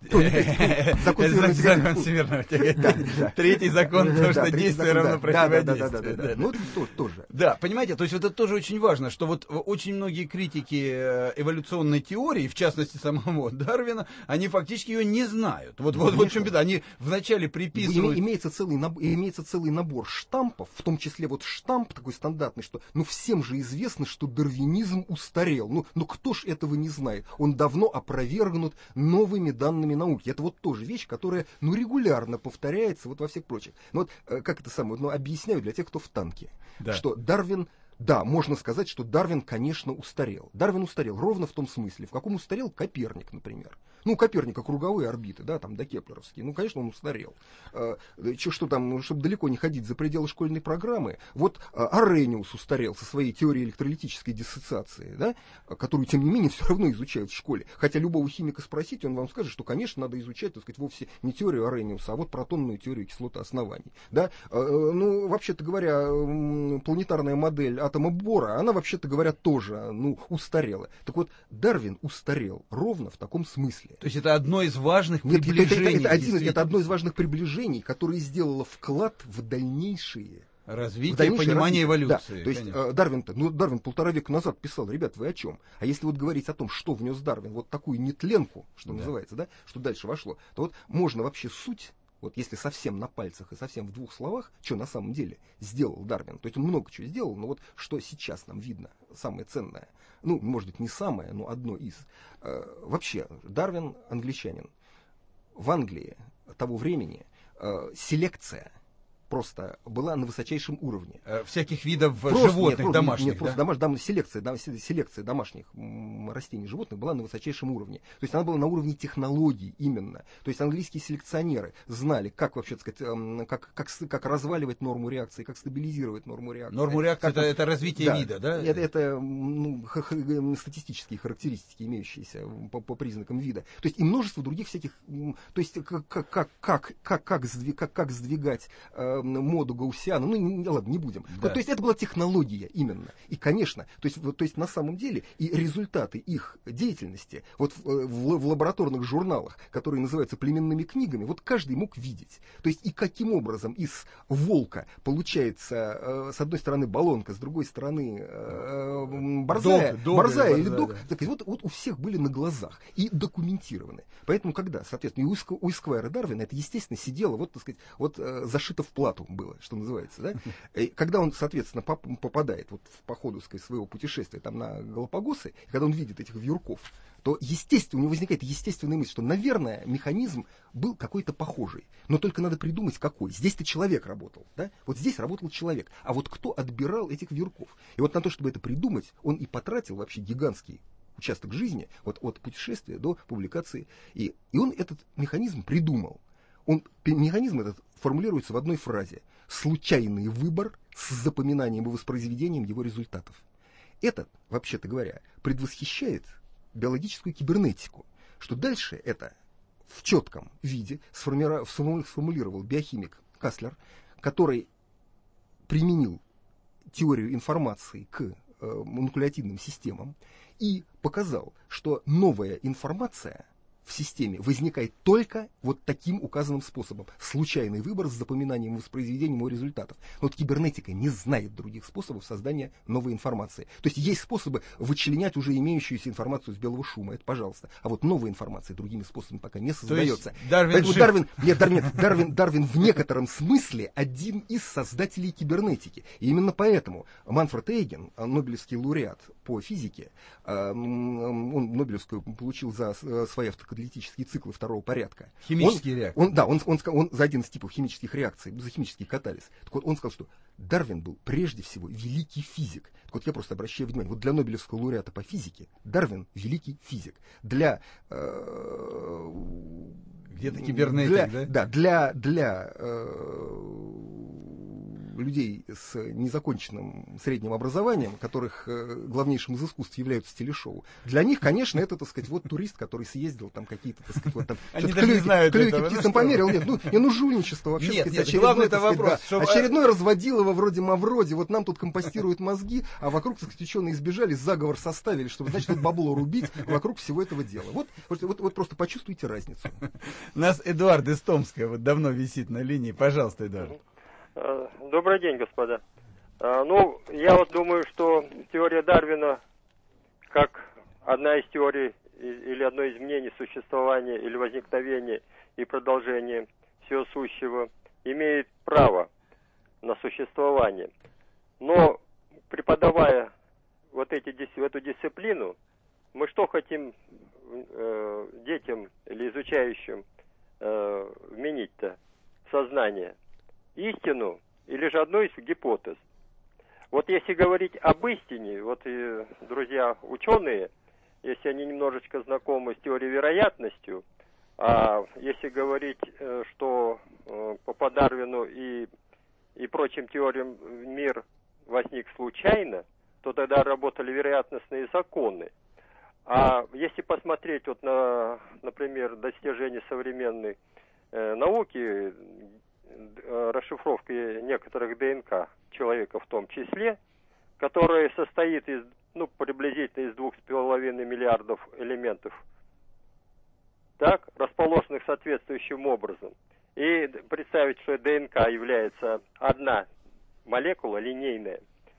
Закон всемирного тяготения. Третий закон, потому что действие равно противодействию. Ну, это тоже. Да, понимаете, то есть это тоже очень важно, что вот очень многие критики эволюционной теории, в частности самого Дарвина, они фактически ее не знают. Вот в чем беда. Они вначале приписывают... Имеется целый набор штампов, в том числе вот штамп такой стандартный, что ну всем же известно, что дарвинизм устарел. Ну, ну кто ж этого не знает? Он давно опровергнут новыми данными науки. Это вот тоже вещь, которая ну регулярно повторяется вот во всех прочих. Ну вот как это самое, ну объясняю для тех, кто в танке, да. Что Дарвин, да, можно сказать, что Дарвин, конечно, устарел. Дарвин устарел ровно в том смысле, в каком устарел Коперник, например. Ну, у Коперника круговые орбиты, да, там, докеплеровские. Ну, конечно, он устарел. А, что, что там, ну, чтобы далеко не ходить за пределы школьной программы, вот а, Аррhenius устарел со своей теорией электролитической диссоциации, да, которую, тем не менее, все равно изучают в школе. Хотя любого химика спросите, он вам скажет, что, конечно, надо изучать, так сказать, вовсе не теорию Аррhenius, а вот протонную теорию кислотооснований. Да. А, ну, вообще-то говоря, планетарная модель атома Бора, она, вообще-то говоря, тоже, ну, устарела. Так вот, Дарвин устарел ровно в таком смысле. То есть это одно из важных приближений. Нет, это, это, это, один, это одно из важных приближений, которое сделало вклад в дальнейшие развитие, в дальнейшее понимание развитие. Эволюции. Да, то есть э, Дарвин, ну, Дарвин полтора века назад писал, ребят, вы о чем? А если вот говорить о том, что внес Дарвин, вот такую нетленку, что да. называется, да, что дальше вошло, то вот можно вообще суть, вот если совсем на пальцах и совсем в двух словах, что на самом деле сделал Дарвин. То есть он много чего сделал, но вот что сейчас нам видно, самое ценное, ну, может быть, не самое, но одно из. Э, вообще, Дарвин англичанин. В Англии того времени э, селекция просто была на высочайшем уровне. Э, всяких видов просто, животных нет, домашних, нет, да? просто домаш, дом, селекция, дом, селекция домашних растений и животных была на высочайшем уровне. То есть она была на уровне технологий именно. То есть английские селекционеры знали, как вообще, так сказать, как, как, как разваливать норму реакции, как стабилизировать норму реакции. Норму реакции как, это, это развитие да, вида, да? Это, это ну, х, х, статистические характеристики, имеющиеся по, по признакам вида. То есть и множество других всяких. То есть как, как, как, как, как, как, сдвиг, как, как сдвигать э, моду Гауссиана. Ну, не, ладно, не будем. Да. То есть это была технология именно. И, конечно, то есть, то есть на самом деле и результаты их деятельности вот в, в, в лабораторных журналах, которые называются племенными книгами, вот каждый мог видеть. То есть и каким образом из волка получается э, с одной стороны баллонка, с другой стороны э, борзая, дог, дог, борзая или борзая, дог, да. так, вот, вот у всех были на глазах и документированы. Поэтому когда, соответственно, и у Эсквайра Дарвина это, естественно, сидело, вот, так сказать, вот э, зашито в плату было, что называется, да? И когда он, соответственно, поп- попадает вот по ходу, так сказать, своего путешествия там на Галапагосы, и когда он видит этих вьюрков, то, естественно, у него возникает естественная мысль, что, наверное, механизм был какой-то похожий. Но только надо придумать, какой. Здесь-то человек работал, да? Вот здесь работал человек. А вот кто отбирал этих вьюрков? И вот на то, чтобы это придумать, он и потратил вообще гигантский участок жизни, вот от путешествия до публикации. И, и он этот механизм придумал. Он, механизм этот формулируется в одной фразе. Случайный выбор с запоминанием и воспроизведением его результатов. Это, вообще-то говоря, предвосхищает биологическую кибернетику, что дальше это в четком виде сформулировал биохимик Каслер, который применил теорию информации к э, манипулятивным системам и показал, что новая информация в системе возникает только вот таким указанным способом. Случайный выбор с запоминанием и воспроизведением его результатов. Но вот кибернетика не знает других способов создания новой информации. То есть есть способы вычленять уже имеющуюся информацию с белого шума. Это пожалуйста. А вот новая информация другими способами пока не создается. Дарвин Поэтому жив... Дарвин, нет, Дарвин, Дарвин, Дарвин в некотором смысле один из создателей кибернетики. И именно поэтому Манфред Эйген, нобелевский лауреат по физике, он Нобелевскую получил за свои автокаталитические циклы второго порядка. Химические он, реакции. Он, да, он, он, он, он за один из типов химических реакций, за химический катализ. Так вот, он сказал, что Дарвин был прежде всего великий физик. Так вот, я просто обращаю внимание, вот для Нобелевского лауреата по физике Дарвин великий физик. Для... Э, Где-то кибернетик, для, да? Да, для... для э, людей с незаконченным средним образованием, которых э, главнейшим из искусств являются телешоу. Для них, конечно, это, так сказать, вот турист, который съездил там какие-то, так сказать, вот там... Они даже не знают этого. Птицам померил. Нет, ну, не, ну жульничество вообще. Нет, сказать, нет, очередной, главный это сказать, вопрос. Да, Чтобы... Очередной разводилово вроде Мавроди, вот нам тут компостируют мозги, а вокруг, так сказать, ученые избежали, заговор составили, чтобы, значит, тут бабло рубить вокруг всего этого дела. Вот, вот, вот, вот просто почувствуйте разницу. У нас Эдуард из Томска вот давно висит на линии. Пожалуйста, Эдуард. Добрый день, господа. Ну, я вот думаю, что теория Дарвина, как одна из теорий или одно из мнений существования или возникновения и продолжения всего сущего, имеет право на существование. Но преподавая вот эти, эту дисциплину, мы что хотим э, детям или изучающим э, вменить-то в сознание? Истину или же одну из гипотез? Вот если говорить об истине, вот и друзья ученые, если они немножечко знакомы с теорией вероятностью, а если говорить, что по Дарвину и, и прочим теориям мир возник случайно, то тогда работали вероятностные законы. А если посмотреть вот на, например, достижения современной э, науки, расшифровки некоторых ДНК человека в том числе, которая состоит из, ну, приблизительно из двух с половиной миллиардов элементов, так, расположенных соответствующим образом. И представить, что ДНК является одна молекула линейная,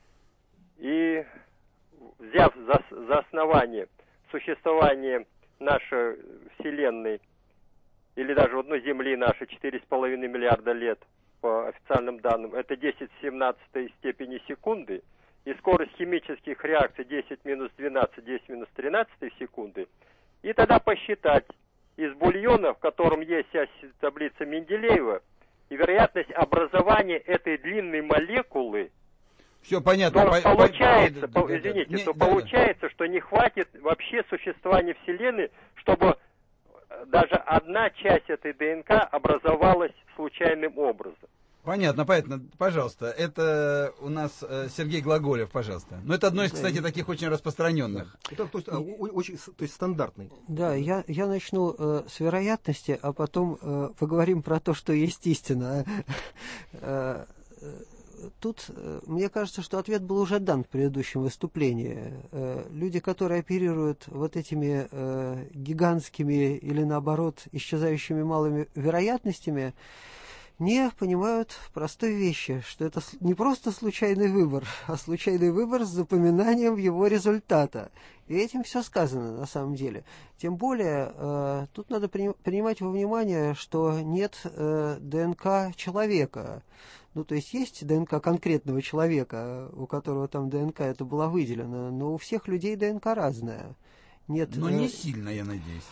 и взяв за, за основание существования нашей Вселенной, или даже вот, ну, Земли нашей четыре с половиной миллиарда лет, по официальным данным, это десять в семнадцатой степени секунды, и скорость химических реакций десять минус двенадцать, десять минус тринадцать секунды, и тогда посчитать из бульона, в котором есть таблица Менделеева, и вероятность образования этой длинной молекулы, все понятно. то по, получается, по, по, да, извините, да, то да, получается, да. что не хватит вообще существования Вселенной, чтобы даже одна часть этой ДНК образовалась случайным образом. Понятно, понятно. Пожалуйста, это у нас э, Сергей Глаголев, пожалуйста. Но это одно из, кстати, таких очень распространенных. Это, то, есть, а, очень, то есть стандартный. Да, я, я начну э, с вероятности, а потом э, поговорим про то, что есть истина. Э, тут, э, мне кажется, что ответ был уже дан в предыдущем выступлении. Э, люди, которые оперируют вот этими э, гигантскими или, наоборот, исчезающими малыми вероятностями, не понимают простой вещи, что это не просто случайный выбор, а случайный выбор с запоминанием его результата. И этим все сказано на самом деле. Тем более, э, тут надо при, принимать во внимание, что нет э, ДНК человека. Ну, то есть есть ДНК конкретного человека, у которого там ДНК это была выделена, но у всех людей ДНК разная. Нет, но не э, сильно, я надеюсь.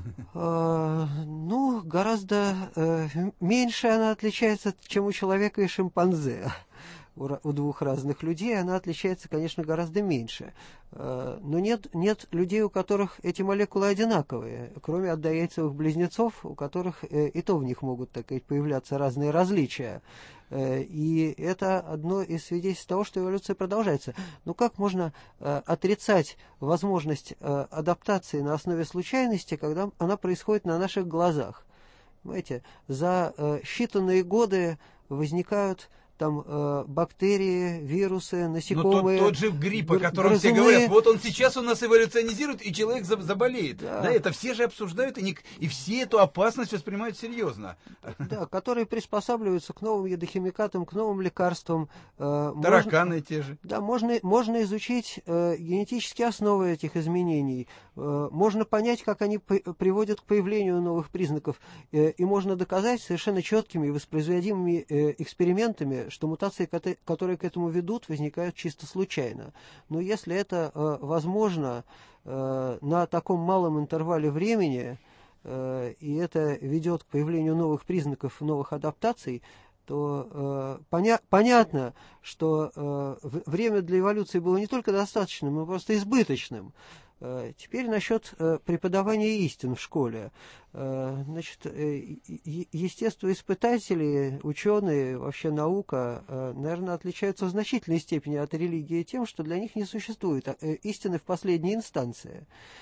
Э, ну, гораздо э, меньше она отличается, чем у человека и шимпанзе. У, у двух разных людей она отличается, конечно, гораздо меньше. Э, но нет, нет людей, у которых эти молекулы одинаковые, кроме однояйцевых близнецов, у которых э, и то в них могут, так сказать, появляться разные различия. И это одно из свидетельств того, что эволюция продолжается. Но как можно э, отрицать возможность э, адаптации на основе случайности, когда она происходит на наших глазах? Понимаете, за э, считанные годы возникают там э, бактерии, вирусы, насекомые. Но тот, тот же грипп, о котором грызуны. Все говорят, вот он сейчас у нас эволюционизирует, и человек заболеет. Да. Да, это все же обсуждают, и, не, и все эту опасность воспринимают серьезно. Да, которые приспосабливаются к новым ядохимикатам, к новым лекарствам. Э, Тараканы можно, те же. Да, можно, можно изучить э, генетические основы этих изменений. Э, можно понять, как они по- приводят к появлению новых признаков. Э, и можно доказать совершенно четкими и воспроизводимыми э, экспериментами, что мутации, которые к этому ведут, возникают чисто случайно. Но если это э, возможно э, на таком малом интервале времени, э, и это ведет к появлению новых признаков, новых адаптаций, то э, поня- понятно, что э, время для эволюции было не только достаточным, но просто избыточным. Э, теперь насчет э, преподавания истин в школе. Э, значит, э, естествоиспытатели, ученые, вообще наука, э, наверное, отличаются в значительной степени от религии тем, что для них не существует э, истины в последней инстанции.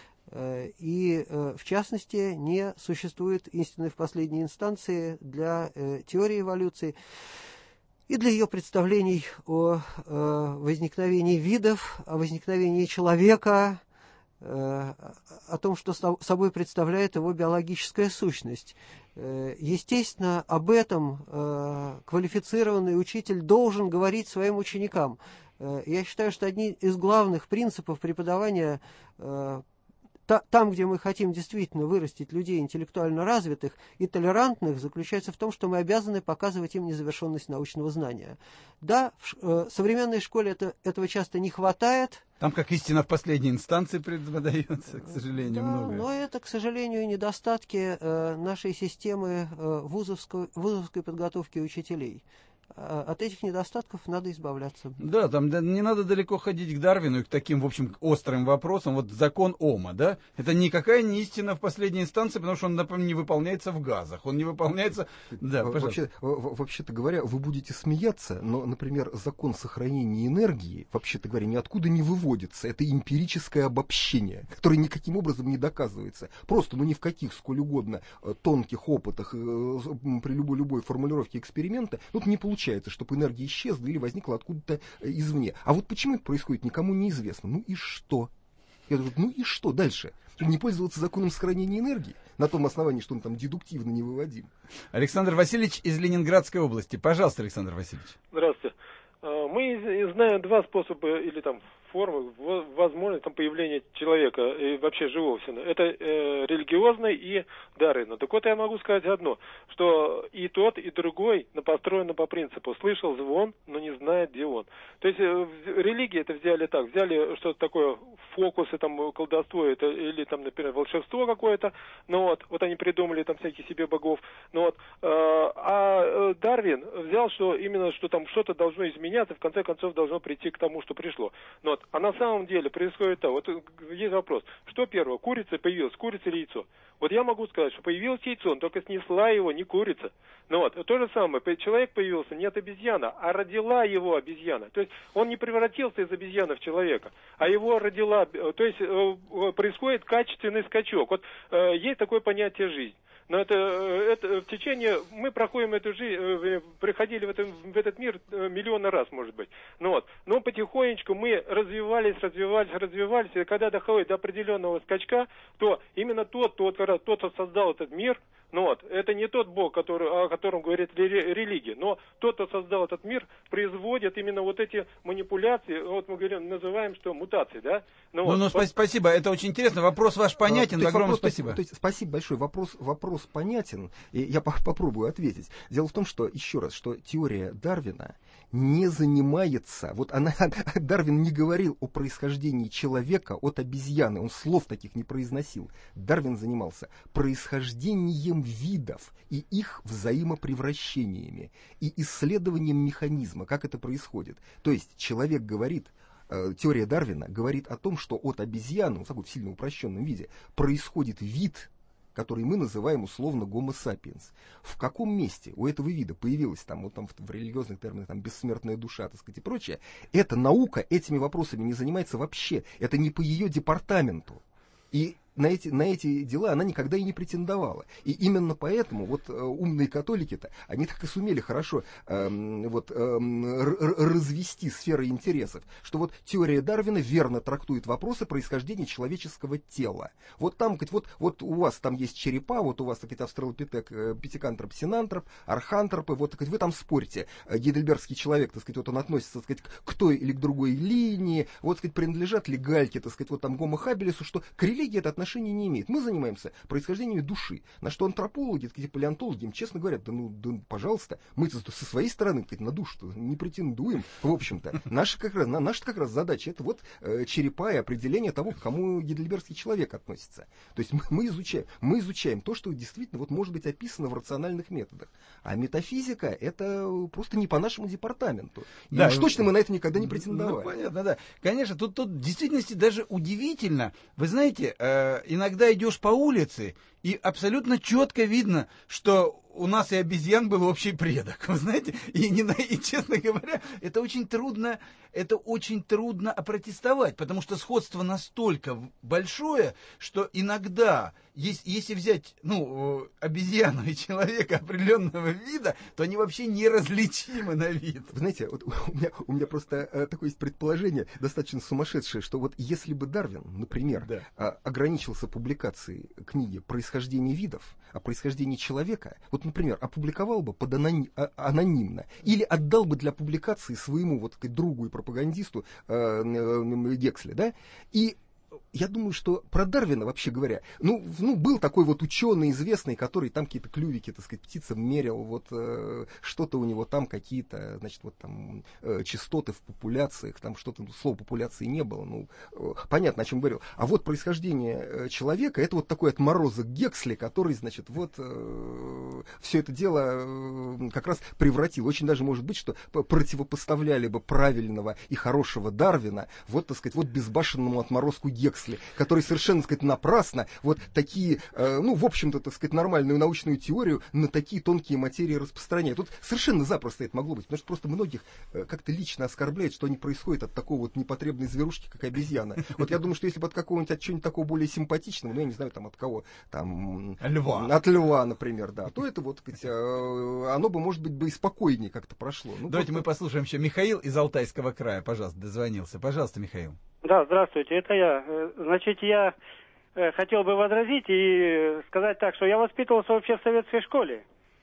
И, в частности, не существует истины в последней инстанции для теории эволюции и для ее представлений о возникновении видов, о возникновении человека, о том, что собой представляет его биологическая сущность. Естественно, об этом квалифицированный учитель должен говорить своим ученикам. Я считаю, что одни из главных принципов преподавания там, где мы хотим действительно вырастить людей интеллектуально развитых и толерантных, заключается в том, что мы обязаны показывать им незавершенность научного знания. Да, в э, современной школе это, этого часто не хватает. Там как истина в последней инстанции преподается, к сожалению, да, многое. Но это, к сожалению, недостатки э, нашей системы э, вузовской, вузовской подготовки учителей. От этих недостатков надо избавляться. Да, там да, не надо далеко ходить к Дарвину и к таким, в общем, острым вопросам. Вот закон Ома, да, это никакая не истина в последней инстанции, потому что он, например, не выполняется в газах, он не выполняется... Да, Вообще, вообще-то говоря, вы будете смеяться, но, например, закон сохранения энергии, вообще-то говоря, ниоткуда не выводится. Это эмпирическое обобщение, которое никаким образом не доказывается. Просто, ну ни в каких, сколь угодно, тонких опытах, при любой, любой формулировке эксперимента, тут не получается. Получается, чтобы энергия исчезла или возникла откуда-то извне. А вот почему это происходит, никому неизвестно. Ну и что? Я говорю, ну и что дальше? Не пользоваться законом сохранения энергии на том основании, что он там дедуктивно невыводим. Александр Васильевич из Ленинградской области. Пожалуйста, Александр Васильевич. Здравствуйте. Мы знаем два способа или там формы, возможность там, появления человека и вообще живого всего. Это э, религиозный и Дарвина. Так вот я могу сказать одно, что и тот, и другой построены по принципу «слышал звон, но не знает, где он». То есть э, религии это взяли так, взяли что-то такое, фокусы, там, колдовство это, или, там, например, волшебство какое-то, ну вот, вот они придумали там всяких себе богов, ну вот, э, а Дарвин взял, что именно, что там что-то должно изменяться, в конце концов должно прийти к тому, что пришло. Ну вот, а на самом деле происходит так, вот есть вопрос, что первое, курица появилась, курица или яйцо? Вот я могу сказать, что появилось яйцо, но только снесла его не курица. Ну вот, то же самое, человек появился не от обезьяны, а родила его обезьяна. То есть он не превратился из обезьяны в человека, а его родила, то есть происходит качественный скачок. Вот есть такое понятие «жизнь». Но это, это в течение, мы проходим эту жизнь, приходили в, этом, в этот мир миллионы раз, может быть. Ну вот, но потихонечку мы развивались, развивались, развивались, и когда доходит до определенного скачка, то именно тот, тот, тот, кто создал этот мир, ну вот, это не тот Бог, который, о котором говорит религия, но тот, кто создал этот мир, производит именно вот эти манипуляции, вот мы говорим, называем, что мутации, да? Ну, ну, вот, ну вот. Спасибо, это очень интересно, вопрос ваш понятен, а, огромное вопрос, спасибо. То есть, спасибо большое, вопрос, вопрос понятен, и я по попробую ответить. Дело в том, что, еще раз, что теория Дарвина не занимается, вот она, Дарвин не говорил о происхождении человека от обезьяны, он слов таких не произносил. Дарвин занимался происхождением видов и их взаимопревращениями, и исследованием механизма, как это происходит. То есть человек говорит, э, теория Дарвина говорит о том, что от обезьяны, в таком сильно упрощенном виде, происходит вид, который мы называем условно Homo sapiens. В каком месте у этого вида появилась там, вот там в, в религиозных терминах там, бессмертная душа, так сказать, и прочее, эта наука этими вопросами не занимается вообще. Это не по ее департаменту. И на эти, на эти дела она никогда и не претендовала. И именно поэтому вот э, умные католики-то, они так и сумели хорошо э, вот, э, развести сферы интересов, что вот теория Дарвина верно трактует вопросы происхождения человеческого тела. Вот там, вот, вот у вас там есть черепа, вот у вас, так сказать, австралопитек, пятикантроп, синантроп, архантропы, вот, так сказать, вы там спорите. Гейдельбергский человек, так сказать, вот он относится, так сказать, к той или к другой линии, вот, так сказать, принадлежат ли гальке, так сказать, вот там гомо хабилису, что к религии это отношение не имеет. Мы занимаемся происхождением души. На что антропологи, такие палеонтологи, им честно говорят, да ну, да, пожалуйста, мы со своей стороны, так, на душу не претендуем, в общем-то. Наша как раз, наша как раз задача, это вот э, черепа и определение того, к кому гейдельбергский человек относится. То есть мы, мы, изучаем, мы изучаем то, что действительно вот, может быть описано в рациональных методах. А метафизика, это просто не по нашему департаменту. И да, уж точно мы на это никогда не претендовали. Ну, понятно, да. Конечно, тут, тут в действительности даже удивительно. Вы знаете, э, иногда идешь по улице, и абсолютно четко видно, что у нас и обезьян был общий предок, вы знаете, и, не, и честно говоря, это очень трудно, это очень трудно опротестовать, потому что сходство настолько большое, что иногда, если, если взять, ну, обезьяну и человека определенного вида, то они вообще неразличимы на вид. Вы знаете, вот у меня, у меня просто э, такое есть предположение, достаточно сумасшедшее, что вот если бы Дарвин, например, да. э, ограничился публикацией книги «Происхождение видов», о происхождении человека, вот, например, опубликовал бы под аноним, анонимно или отдал бы для публикации своему вот сказать, другу и пропагандисту э, Гексли, да, и я думаю, что про Дарвина, вообще говоря, ну, ну был такой вот ученый известный, который там какие-то клювики, так сказать, птицам мерил, вот э, что-то у него там какие-то, значит, вот там э, частоты в популяциях, там что-то, слова популяции не было, ну, э, понятно, о чем говорил. А вот происхождение э, человека, это вот такой отморозок Гексли, который, значит, вот э, все это дело э, как раз превратил. Очень даже может быть, что противопоставляли бы правильного и хорошего Дарвина, вот, так сказать, вот безбашенному отморозку Гексли, который совершенно, так сказать, напрасно вот такие, э, ну, в общем-то, так сказать, нормальную научную теорию на такие тонкие материи распространяет. Тут совершенно запросто это могло быть, потому что просто многих э, как-то лично оскорбляет, что они происходят от такого вот непотребной зверушки, как обезьяна. Вот я думаю, что если бы от какого-нибудь, от чего-нибудь такого более симпатичного, ну, я не знаю, там, от кого, там... Льва. От льва, например, да, то это вот, так сказать, э, оно бы, может быть, бы и спокойнее как-то прошло. Ну, давайте просто... мы послушаем еще Михаил из Алтайского края, пожалуйста, дозвонился. Пожалуйста, Михаил. Да, здравствуйте, это я. Значит, я хотел бы возразить и сказать так, что я воспитывался вообще в советской школе.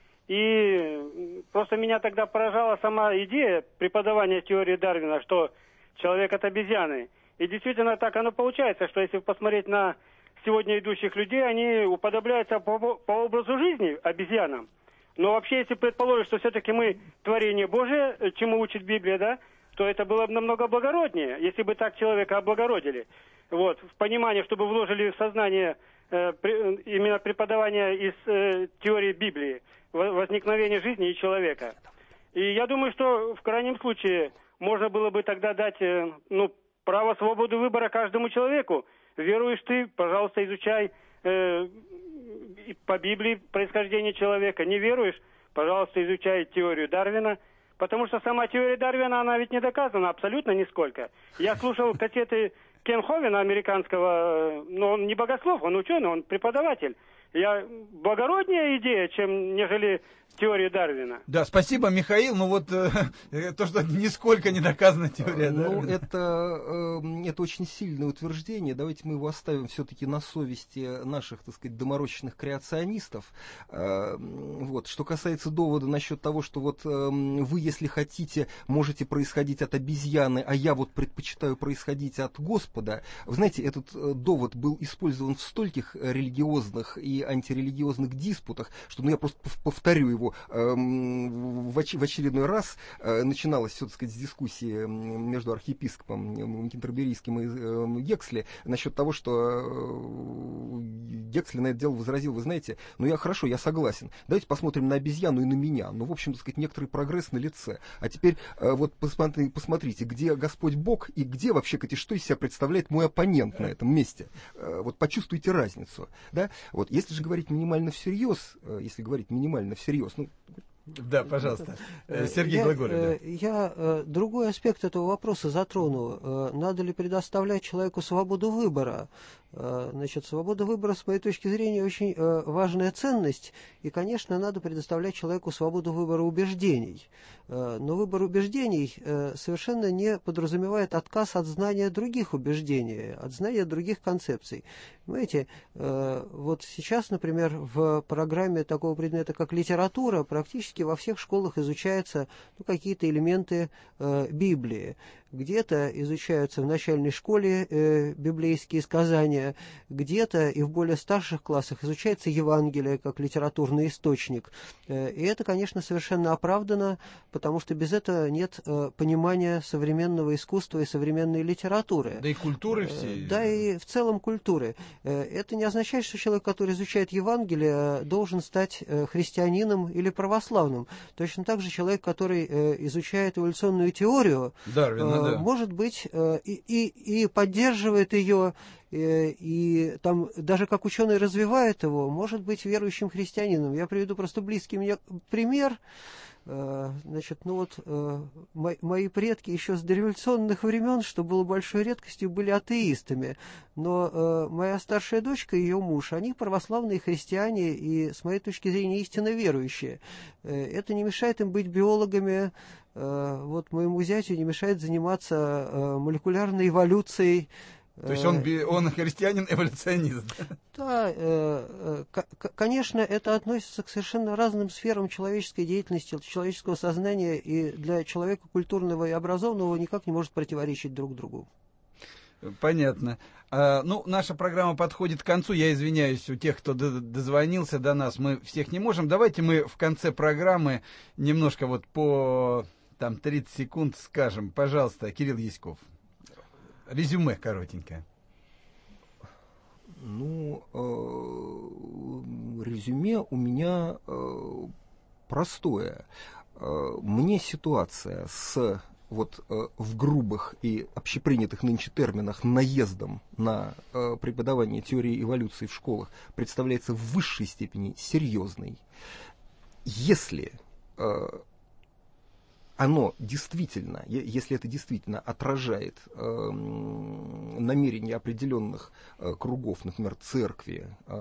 И просто меня тогда поражала сама идея преподавания теории Дарвина, что человек от обезьяны. И действительно так оно получается, что если посмотреть на сегодня идущих людей, они уподобляются по, по образу жизни обезьянам. Но вообще, если предположить, что все-таки мы творение Божие, чему учит Библия, да, то это было бы намного благороднее, если бы так человека облагородили. Вот, в понимание, чтобы вложили в сознание э, при, именно преподавание из э, теории Библии, возникновения жизни и человека. И я думаю, что в крайнем случае можно было бы тогда дать э, ну, право свободы выбора каждому человеку. Веруешь ты, пожалуйста, изучай э, по Библии происхождение человека. Не веруешь, пожалуйста, изучай теорию Дарвина. Потому что сама теория Дарвина, она ведь не доказана абсолютно нисколько. Я слушал кассеты Кен Ховена, американского, но он не богослов, он ученый, он преподаватель. Я благороднее идея, чем нежели теория Дарвина. Да, спасибо, Михаил. Ну вот э, то, что нисколько не доказана теория ну, Дарвина. Это, э, это очень сильное утверждение. Давайте мы его оставим все-таки на совести наших, так сказать, доморощенных креационистов. Э, вот. Что касается довода насчет того, что вот э, вы, если хотите, можете происходить от обезьяны, а я вот предпочитаю происходить от Господа. Вы знаете, этот э, довод был использован в стольких религиозных и антирелигиозных диспутах, что ну, я просто повторю его в очередной раз. Начиналось все, так сказать, с дискуссии между архиепископом Кентерберийским и Гексли насчет того, что Гексли на это дело возразил: вы знаете, ну я хорошо, я согласен, давайте посмотрим на обезьяну и на меня. Ну, в общем, так сказать, некоторый прогресс на лице. А теперь вот посмотрите, где Господь Бог и где вообще, кстати, что из себя представляет мой оппонент на этом месте. Вот почувствуйте разницу. Да? Вот, если же говорить минимально всерьез, если говорить минимально всерьез, ну, да, пожалуйста. Сергей я, Глаголев. Да. Я другой аспект этого вопроса затрону. Надо ли предоставлять человеку свободу выбора? Значит, свобода выбора, с моей точки зрения, очень важная ценность. И, конечно, надо предоставлять человеку свободу выбора убеждений. Но выбор убеждений совершенно не подразумевает отказ от знания других убеждений, от знания других концепций. Понимаете, вот сейчас, например, в программе такого предмета, как литература, практически во всех школах изучаются ну, какие-то элементы э, Библии. Где-то изучаются в начальной школе э, библейские сказания, где-то и в более старших классах изучается Евангелие как литературный источник. Э, и это, конечно, совершенно оправдано, потому что без этого нет э, понимания современного искусства и современной литературы. Да и культуры всей. Э, да и в целом культуры. Э, это не означает, что человек, который изучает Евангелие, должен стать э, христианином или православным. Точно так же человек, который э, изучает эволюционную теорию, Дарвина, э, да. может быть, э, и, и, и поддерживает ее, э, и там даже как ученый развивает его, может быть верующим христианином. Я приведу просто близкий мне пример. Значит, ну вот э, мои предки еще с дореволюционных времен, что было большой редкостью, были атеистами. Но э, моя старшая дочка и ее муж, они православные христиане и, с моей точки зрения, истинно верующие. Э, это не мешает им быть биологами. Э, вот моему зятю не мешает заниматься э, молекулярной эволюцией. То есть он, он христианин-эволюционист. Да, э, э, конечно, это относится к совершенно разным сферам человеческой деятельности, человеческого сознания, и для человека культурного и образованного никак не может противоречить друг другу. Понятно. А, ну, наша программа подходит к концу. Я извиняюсь у тех, кто дозвонился до нас. Мы всех не можем. Давайте мы в конце программы немножко вот по там, тридцать секунд скажем. Пожалуйста, Кирилл Яськов. Резюме коротенькое. Ну, э, резюме у меня э, простое. Э, мне ситуация с вот э, в грубых и общепринятых нынче терминах наездом на э, преподавание теории эволюции в школах представляется в высшей степени серьезной. Если э, оно действительно, если это действительно отражает э, намерения определенных э, кругов, например, церкви, э,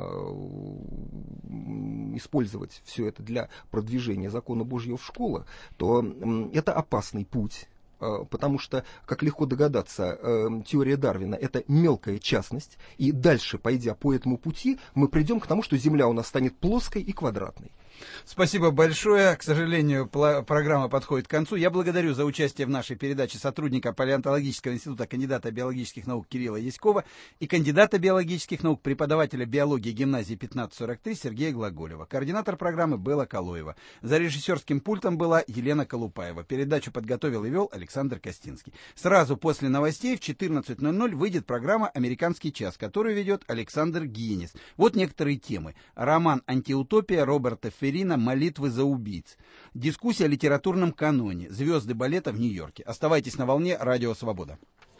использовать все это для продвижения закона Божьего в школах, то э, это опасный путь. Потому что, как легко догадаться, теория Дарвина – это мелкая частность, и дальше, пойдя по этому пути, мы придем к тому, что Земля у нас станет плоской и квадратной. Спасибо большое. К сожалению, программа подходит к концу. Я благодарю за участие в нашей передаче сотрудника Палеонтологического института, кандидата биологических наук Кирилла Яськова и кандидата биологических наук, преподавателя биологии гимназии пятнадцать сорок три Сергея Глаголева. Координатор программы Белла Калоева. За режиссерским пультом была Елена Колупаева. Передачу подготовил и вел Александр Костинский. Сразу после новостей в четырнадцать ноль ноль выйдет программа «Американский час», которую ведет Александр Гинис. Вот некоторые темы. Роман «Антиутопия» Роберта Феррина «Молитвы за убийц». Дискуссия о литературном каноне. Звезды балета в Нью-Йорке. Оставайтесь на волне Радио Свобода.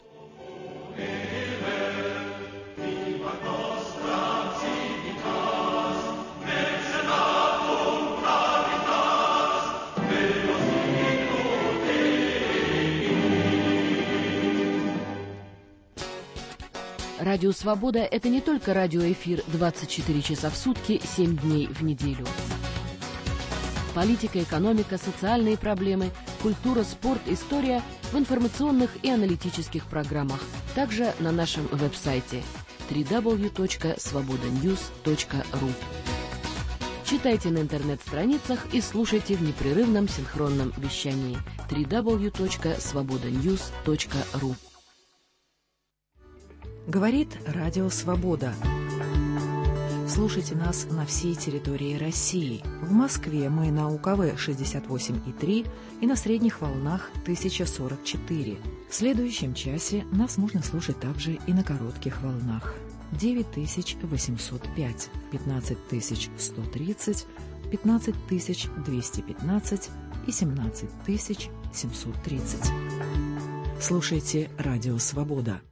Радио «Свобода» — это не только радиоэфир двадцать четыре часа в сутки, семь дней в неделю. Политика, экономика, социальные проблемы, культура, спорт, история в информационных и аналитических программах. Также на нашем веб-сайте дабл ю дабл ю дабл ю точка свобода ньюс точка ру. Читайте на интернет-страницах и слушайте в непрерывном синхронном вещании дабл ю дабл ю дабл ю точка свобода ньюс точка ру. Говорит Радио Свобода. Слушайте нас на всей территории России. В Москве мы на У К В шестьдесят восемь и три и на средних волнах тысяча сорок четыре. В следующем часе нас можно слушать также и на коротких волнах. девять тысяч восемьсот пять, пятнадцать тысяч сто тридцать, пятнадцать тысяч двести пятнадцать и семнадцать тысяч семьсот тридцать. Слушайте Радио Свобода.